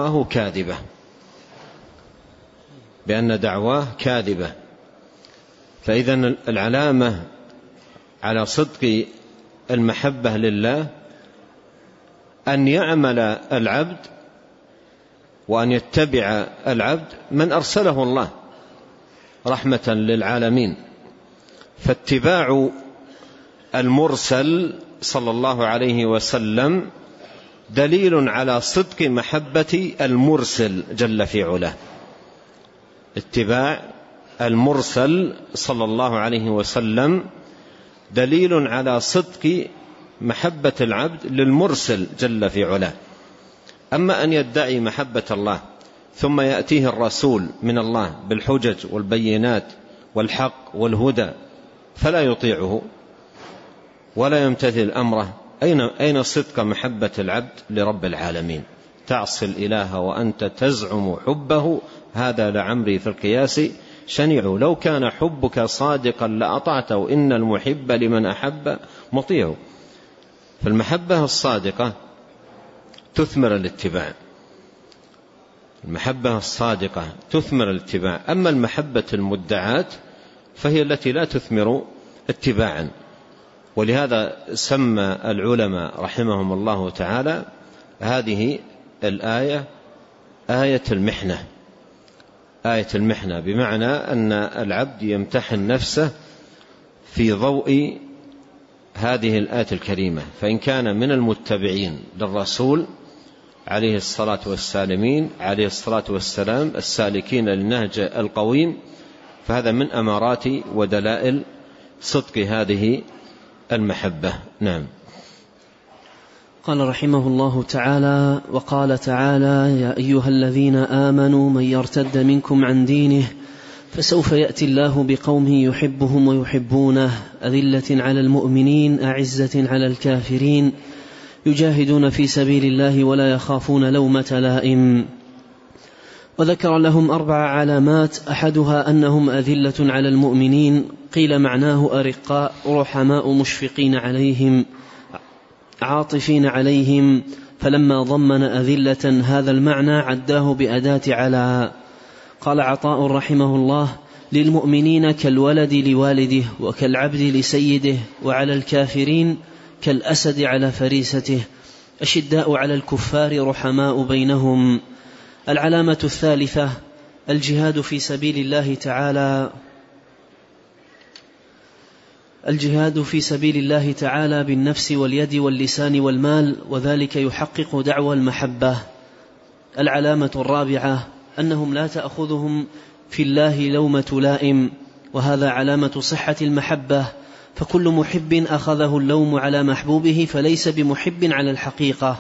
دعواه كاذبة. فإذا العلامة على صدق المحبة لله أن يعمل العبد وأن يتبع العبد من أرسله الله رحمة للعالمين. فاتباع المرسل صلى الله عليه وسلم دليل على صدق محبة المرسل جل في علاه. اتباع المرسل صلى الله عليه وسلم دليل على صدق محبة العبد للمرسل جل في علاه. أما أن يدعي محبة الله ثم يأتيه الرسول من الله بالحجج والبينات والحق والهدى فلا يطيعه ولا يمتثل أمره، أين صدق محبة العبد لرب العالمين؟ تعصي الإله وأنت تزعم حبه، هذا لعمري في القياس شنيع. لو كان حبك صادقا لأطعته، إن المحب لمن أحب مطيع. فالمحبة الصادقة تثمر الاتباع، المحبة الصادقة تثمر الاتباع. أما المحبة المدعاة فهي التي لا تثمر اتباعا. ولهذا سمى العلماء رحمهم الله تعالى هذه الآية آية المحنة. آية المحنة بمعنى أن العبد يمتحن نفسه في ضوء هذه الآية الكريمة، فإن كان من المتبعين للرسول عليه الصلاة والسلام السالكين للنهج القويم، فهذا من أمارات ودلائل صدق هذه المحبة. نعم. قال رحمه الله تعالى: وقال تعالى: يا أيها الذين آمنوا من يرتد منكم عن دينه فسوف يأتي الله بقوم يحبهم ويحبونه أذلة على المؤمنين أعزة على الكافرين يجاهدون في سبيل الله ولا يخافون لومة لائم. وذكر لهم 4 علامات، أحدها أنهم أذلة على المؤمنين، قيل معناه أرقاء رحماء مشفقين عليهم عاطفين عليهم، فلما ضمن أذلة هذا المعنى عداه بأداة على. قال عطاء رحمه الله: للمؤمنين كالولد لوالده وكالعبد لسيده، وعلى الكافرين كالأسد على فريسته، أشداء على الكفار رحماء بينهم. العلامة الثالثة الجهاد في سبيل الله تعالى، الجهاد في سبيل الله تعالى بالنفس واليد واللسان والمال، وذلك يحقق دعوى المحبة. العلامة الرابعة أنهم لا تأخذهم في الله لومة لائم، وهذا علامة صحة المحبة، فكل محب أخذه اللوم على محبوبه فليس بمحب على الحقيقة.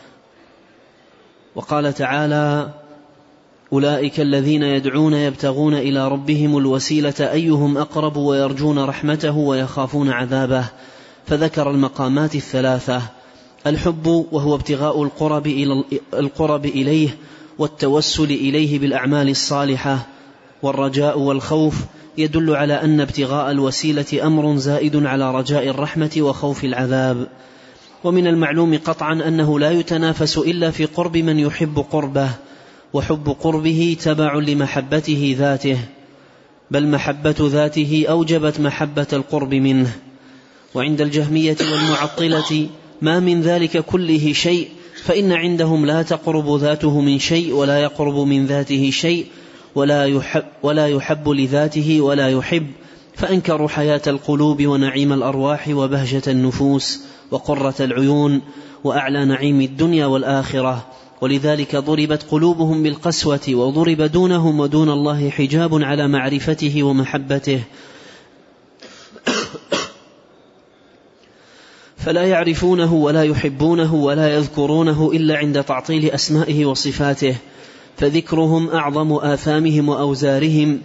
وقال تعالى: أولئك الذين يدعون يبتغون إلى ربهم الوسيلة أيهم أقرب ويرجون رحمته ويخافون عذابه، فذكر المقامات الثلاثة: الحب وهو ابتغاء القرب إليه والتوسل إليه بالأعمال الصالحة، والرجاء والخوف يدل على أن ابتغاء الوسيلة أمر زائد على رجاء الرحمة وخوف العذاب. ومن المعلوم قطعا أنه لا يتنافس إلا في قرب من يحب قربه، وحب قربه تبع لمحبته ذاته، بل محبة ذاته أوجبت محبة القرب منه. وعند الجهمية والمعطلة ما من ذلك كله شيء، فإن عندهم لا تقرب ذاته من شيء ولا يقرب من ذاته شيء، ولا يحب لذاته ولا يحب، فأنكروا حياة القلوب ونعيم الأرواح وبهجة النفوس وقرة العيون وأعلى نعيم الدنيا والآخرة، ولذلك ضربت قلوبهم بالقسوة، وضرب دونهم ودون الله حجاب على معرفته ومحبته. فلا يعرفونه ولا يحبونه ولا يذكرونه إلا عند تعطيل أسمائه وصفاته، فذكرهم أعظم آثامهم وأوزارهم،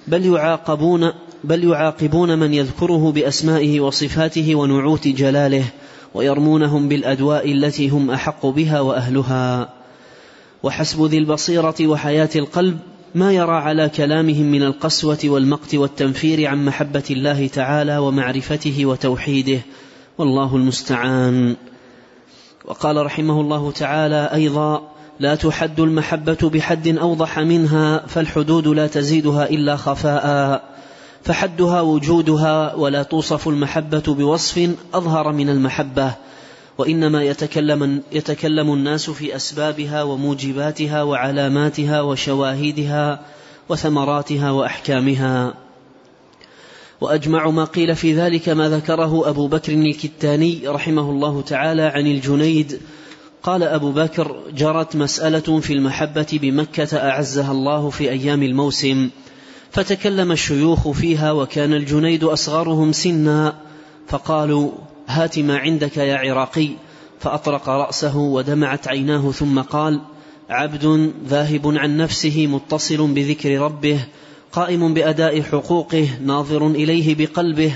بل يعاقبون من يذكره بأسمائه وصفاته ونعوت جلاله، ويرمونهم بالأدواء التي هم أحق بها وأهلها. وحسب ذي البصيرة وحياة القلب ما يرى على كلامهم من القسوة والمقت والتنفير عن محبة الله تعالى ومعرفته وتوحيده، والله المستعان. وقال رحمه الله تعالى أيضا: لا تحد المحبة بحد أوضح منها، فالحدود لا تزيدها إلا خفاء، فحدها وجودها، ولا توصف المحبة بوصف أظهر من المحبة، وإنما يتكلم الناس في أسبابها وموجباتها وعلاماتها وشواهدها وثمراتها وأحكامها. وأجمع ما قيل في ذلك ما ذكره أبو بكر الكتاني رحمه الله تعالى عن الجنيد قال أبو بكر: جرت مسألة في المحبة بمكة أعزها الله في أيام الموسم، فتكلم الشيوخ فيها، وكان الجنيد أصغرهم سنا، فقالوا: هات ما عندك يا عراقي، فأطرق رأسه ودمعت عيناه، ثم قال: عبد ذاهب عن نفسه متصل بذكر ربه، قائم بأداء حقوقه، ناظر إليه بقلبه،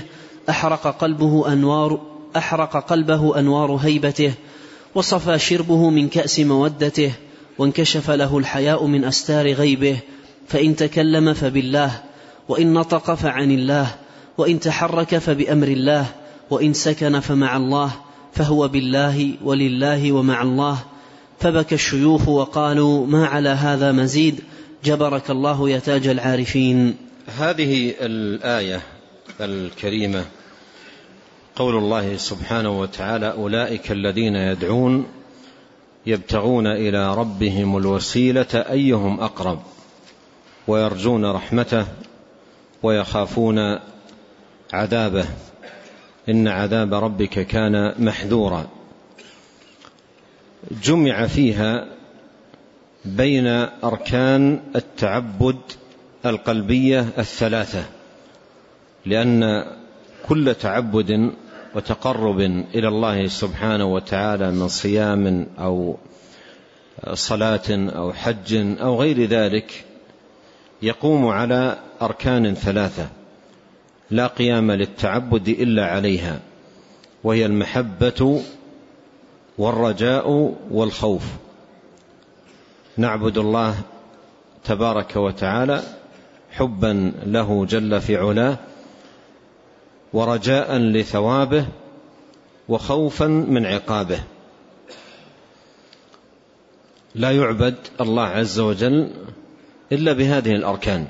أحرق قلبه أنوار هيبته، وصفى شربه من كأس مودته، وانكشف له الحياء من أستار غيبه، فإن تكلم فبالله، وإن نطق فعن الله، وإن تحرك فبأمر الله، وإن سكن فمع الله، فهو بالله ولله ومع الله. فبكى الشيوخ وقالوا: ما على هذا مزيد، جبرك الله يا تاج العارفين. هذه الآية الكريمة قول الله سبحانه وتعالى: أولئك الذين يدعون يبتغون إلى ربهم الوسيلة أيهم أقرب ويرجون رحمته ويخافون عذابه إن عذاب ربك كان محذورا. جمع فيها بين أركان التعبد القلبية الثلاثة، لأن كل تعبد وتقرب إلى الله سبحانه وتعالى من صيام أو صلاة أو حج أو غير ذلك يقوم على أركان ثلاثة لا قيام للتعبد إلا عليها، وهي المحبة والرجاء والخوف. نعبد الله تبارك وتعالى حبا له جل في علاه، ورجاء لثوابه، وخوفا من عقابه. لا يعبد الله عز وجل إلا بهذه الأركان،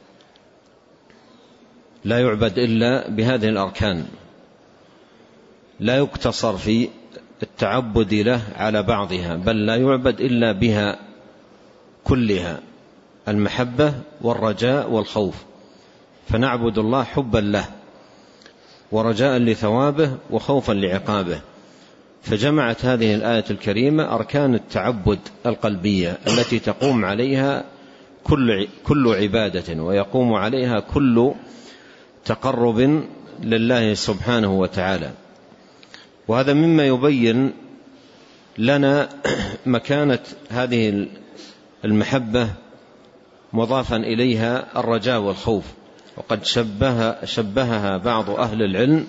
لا يعبد إلا بهذه الأركان، لا يقتصر في التعبد له على بعضها، بل لا يعبد إلا بها كلها، المحبة والرجاء والخوف. فنعبد الله حبا له ورجاء لثوابه وخوفا لعقابه. فجمعت هذه الآية الكريمة أركان التعبد القلبية التي تقوم عليها كل عبادة، ويقوم عليها كل تقرب لله سبحانه وتعالى. وهذا مما يبين لنا مكانة هذه المحبة مضافا إليها الرجاء والخوف. وقد شبهها بعض أهل العلم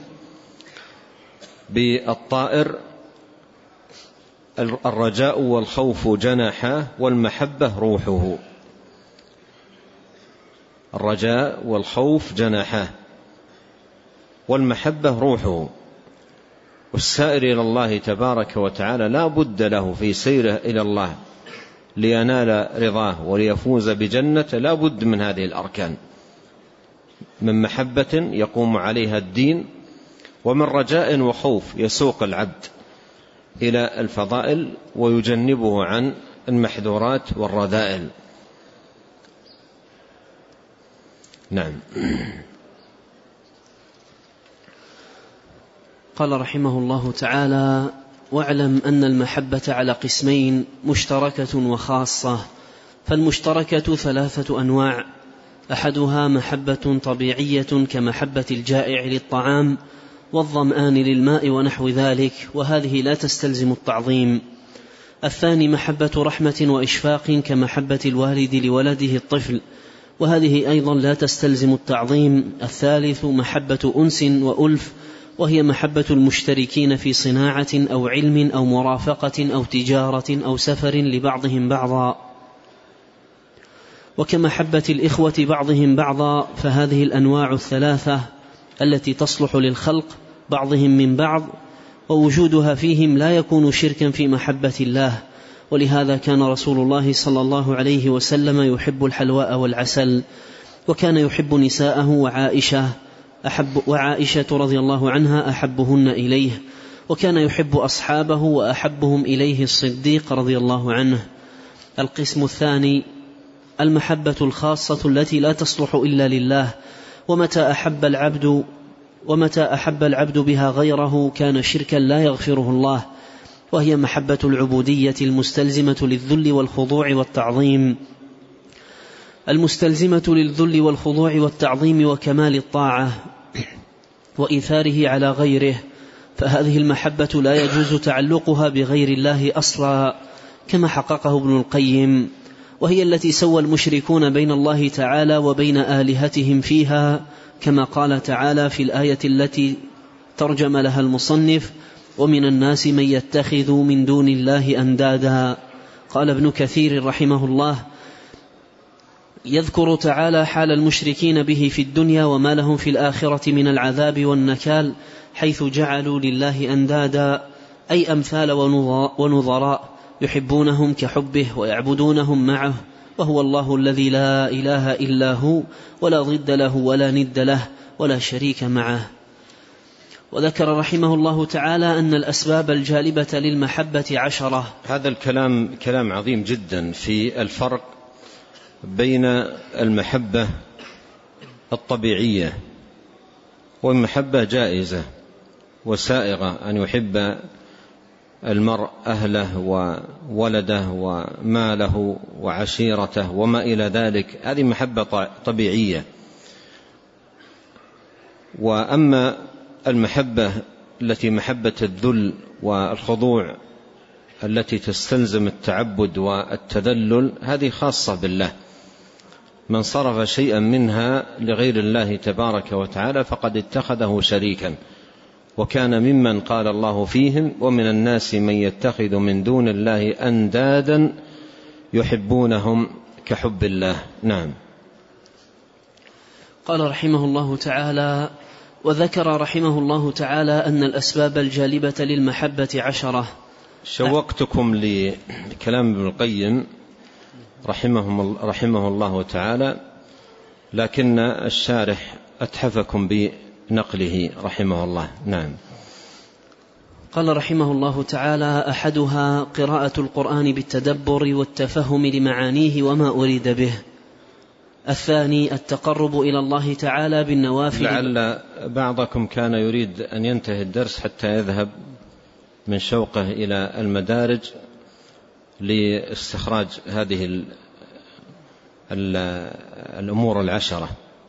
بالطائر، الرجاء والخوف جناحاه والمحبة روحه. الرجاء والخوف جناحاه والمحبة روحه. والسائر إلى الله تبارك وتعالى لا بد له في سيره إلى الله لينال رضاه وليفوز بجنة، لا بد من هذه الأركان، من محبة يقوم عليها الدين، ومن رجاء وخوف يسوق العبد إلى الفضائل ويجنبه عن المحذورات والرذائل. نعم. قال رحمه الله تعالى: واعلم أن المحبة على قسمين، مشتركة وخاصة. فالمشتركة 3 أنواع: أحدها محبة طبيعية كمحبة الجائع للطعام، والظمآن للماء ونحو ذلك، وهذه لا تستلزم التعظيم. الثاني محبة رحمة وإشفاق كمحبة الوالد لولده الطفل، وهذه أيضا لا تستلزم التعظيم. الثالث محبة أنس وألف، وهي محبة المشتركين في صناعة أو علم أو مرافقة أو تجارة أو سفر لبعضهم بعضا. وكمحبة الإخوة بعضهم بعضا، فهذه الأنواع الثلاثة التي تصلح للخلق بعضهم من بعض، ووجودها فيهم لا يكون شركا في محبة الله. ولهذا كان رسول الله صلى الله عليه وسلم يحب الحلواء والعسل، وكان يحب نساءه وعائشة رضي الله عنها أحبهن إليه، وكان يحب أصحابه وأحبهم إليه الصديق رضي الله عنه. القسم الثاني المحبة الخاصة التي لا تصلح إلا لله، ومتى أحب العبد بها غيره كان شركا لا يغفره الله، وهي محبة العبودية المستلزمة للذل والخضوع والتعظيم، وكمال الطاعة وإيثاره على غيره. فهذه المحبة لا يجوز تعلقها بغير الله أصلا، كما حققه ابن القيم، وهي التي سوى المشركون بين الله تعالى وبين آلهتهم فيها، كما قال تعالى في الآية التي ترجم لها المصنف: ومن الناس من يتخذ من دون الله أندادا. قال ابن كثير رحمه الله: يذكر تعالى حال المشركين به في الدنيا وما لهم في الآخرة من العذاب والنكال، حيث جعلوا لله أندادا، أي أمثال ونظراء يحبونهم كحبه ويعبدونهم معه، وهو الله الذي لا إله إلا هو، ولا ضد له ولا ند له ولا شريك معه. وذكر رحمه الله تعالى أن الأسباب الجالبة للمحبة 10. هذا الكلام كلام عظيم جدا في الفرق بين المحبة الطبيعية والمحبة جائزة وسائغة، أن يحب المرء أهله وولده وماله وعشيرته وما إلى ذلك، هذه محبة طبيعية. وأما المحبة التي محبة الذل والخضوع التي تستلزم التعبد والتذلل، هذه خاصة بالله. من صرف شيئا منها لغير الله تبارك وتعالى فقد اتخذه شريكا، وكان ممن قال الله فيهم: ومن الناس من يتخذ من دون الله أندادا يحبونهم كحب الله. نعم. قال رحمه الله تعالى: وذكر رحمه الله تعالى أن الأسباب الجالبة للمحبة 10. شوقتكم لكلام ابن القيم رحمه الله تعالى، لكن الشارح أتحفكم بنقله رحمه الله. نعم. قال رحمه الله تعالى: أحدها قراءة القرآن بالتدبر والتفهم لمعانيه وما أريد به. الثاني التقرب إلى الله تعالى بالنوافل. لعل بعضكم كان يريد أن ينتهي الدرس حتى يذهب من شوقه إلى المدارج لاستخراج هذه الأمور 10،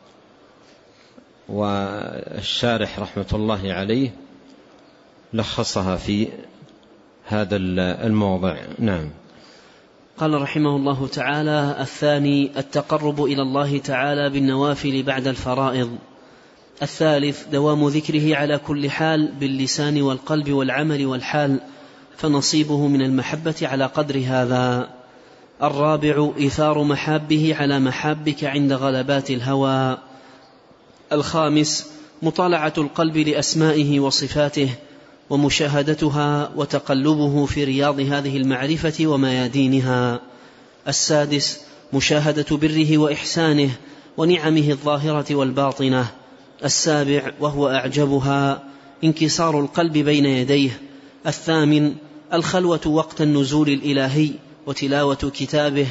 والشارح رحمة الله عليه لخصها في هذا الموضع. نعم. قال رحمه الله تعالى: الثاني التقرب إلى الله تعالى بالنوافل بعد الفرائض. الثالث دوام ذكره على كل حال باللسان والقلب والعمل والحال، فنصيبه من المحبة على قدر هذا. الرابع إيثار محابه على محابك عند غلبات الهوى. الخامس مطالعة القلب لأسمائه وصفاته ومشاهدتها وتقلبه في رياض هذه المعرفة وميادينها. السادس مشاهدة بره وإحسانه ونعمه الظاهرة والباطنة. السابع وهو أعجبها انكسار القلب بين يديه. الثامن الخلوة وقت النزول الإلهي وتلاوة كتابه،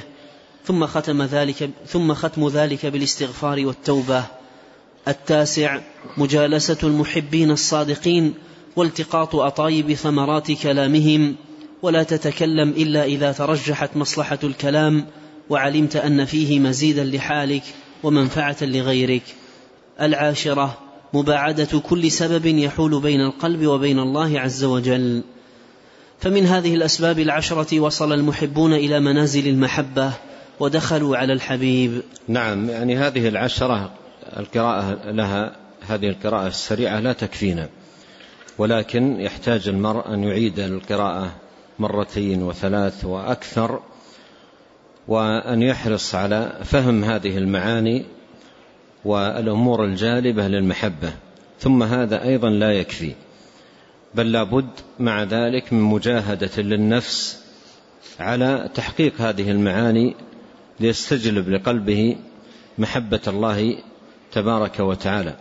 ثم ختم ذلك بالاستغفار والتوبة. التاسع مجالسة المحبين الصادقين والتقاط أطايب ثمرات كلامهم، ولا تتكلم إلا إذا ترجحت مصلحة الكلام وعلمت أن فيه مزيدا لحالك ومنفعة لغيرك. العاشرة مباعدة كل سبب يحول بين القلب وبين الله عز وجل. فمن هذه الأسباب 10 وصل المحبون إلى منازل المحبة ودخلوا على الحبيب. نعم، يعني هذه 10 القراءة لها، هذه القراءة السريعة لا تكفينا، ولكن يحتاج المرء أن يعيد القراءة 2 و3 وأكثر، وأن يحرص على فهم هذه المعاني والأمور الجالبة للمحبة. ثم هذا أيضا لا يكفي، بل لابد مع ذلك من مجاهدة للنفس على تحقيق هذه المعاني ليستجلب لقلبه محبة الله تبارك وتعالى.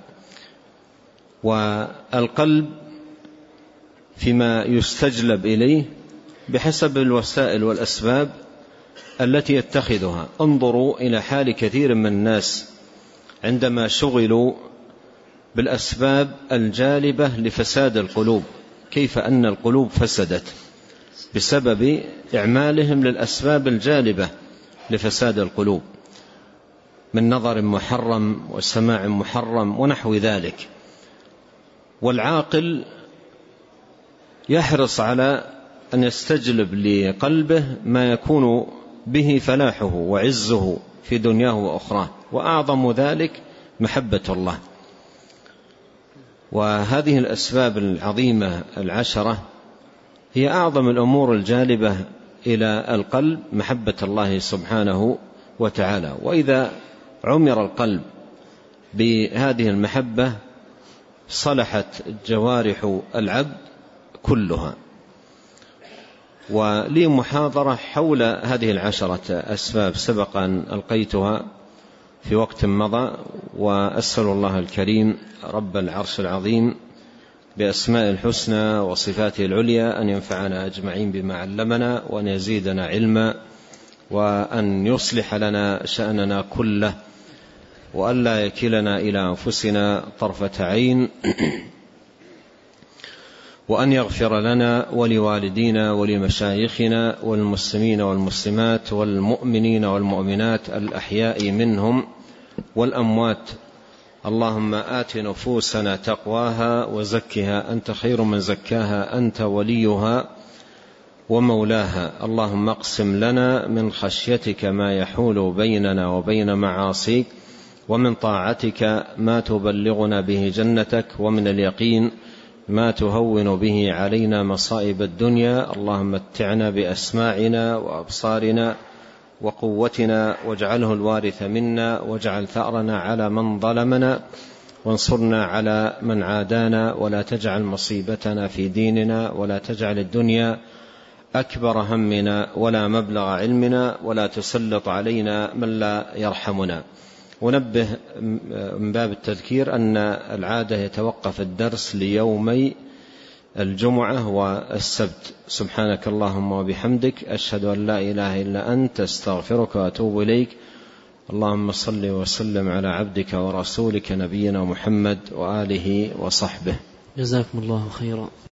والقلب فيما يستجلب إليه بحسب الوسائل والأسباب التي يتخذها. انظروا إلى حال كثير من الناس عندما شغلوا بالأسباب الجالبة لفساد القلوب، كيف أن القلوب فسدت بسبب إعمالهم للأسباب الجالبة لفساد القلوب من نظر محرم وسماع محرم ونحو ذلك. والعاقل يحرص على أن يستجلب لقلبه ما يكون به فلاحه وعزه في دنياه وأخراه، وأعظم ذلك محبة الله. وهذه الأسباب العظيمة 10 هي أعظم الأمور الجالبة إلى القلب محبة الله سبحانه وتعالى. وإذا عمر القلب بهذه المحبة صلحت جوارح العبد كلها. ولي محاضرة حول هذه 10 أسباب سبق أن ألقيتها في وقت مضى، وأسأل الله الكريم رب العرش العظيم بأسماء الحسنى وصفاته العليا أن ينفعنا أجمعين بما علمنا، وأن يزيدنا علما، وأن يصلح لنا شأننا كله، وأن لا يكلنا إلى أنفسنا طرفة عين، وأن يغفر لنا ولوالدينا ولمشايخنا والمسلمين والمسلمات والمؤمنين والمؤمنات الأحياء منهم والأموات. اللهم آت نفوسنا تقواها وزكها أنت خير من زكاها أنت وليها ومولاها. اللهم اقسم لنا من خشيتك ما يحول بيننا وبين معاصيك، ومن طاعتك ما تبلغنا به جنتك، ومن اليقين ما تهون به علينا مصائب الدنيا. اللهم متعنا بأسماعنا وأبصارنا وقوتنا، واجعله الوارث منا، واجعل ثأرنا على من ظلمنا، وانصرنا على من عادانا، ولا تجعل مصيبتنا في ديننا، ولا تجعل الدنيا أكبر همنا ولا مبلغ علمنا، ولا تسلط علينا من لا يرحمنا. ونبه من باب التذكير أن العادة يتوقف الدرس ليومي الجمعة والسبت. سبحانك اللهم وبحمدك، أشهد أن لا إله إلا أنت، استغفرك وأتوب إليك. اللهم صل وسلم على عبدك ورسولك نبينا محمد وآله وصحبه. جزاكم الله خيرا.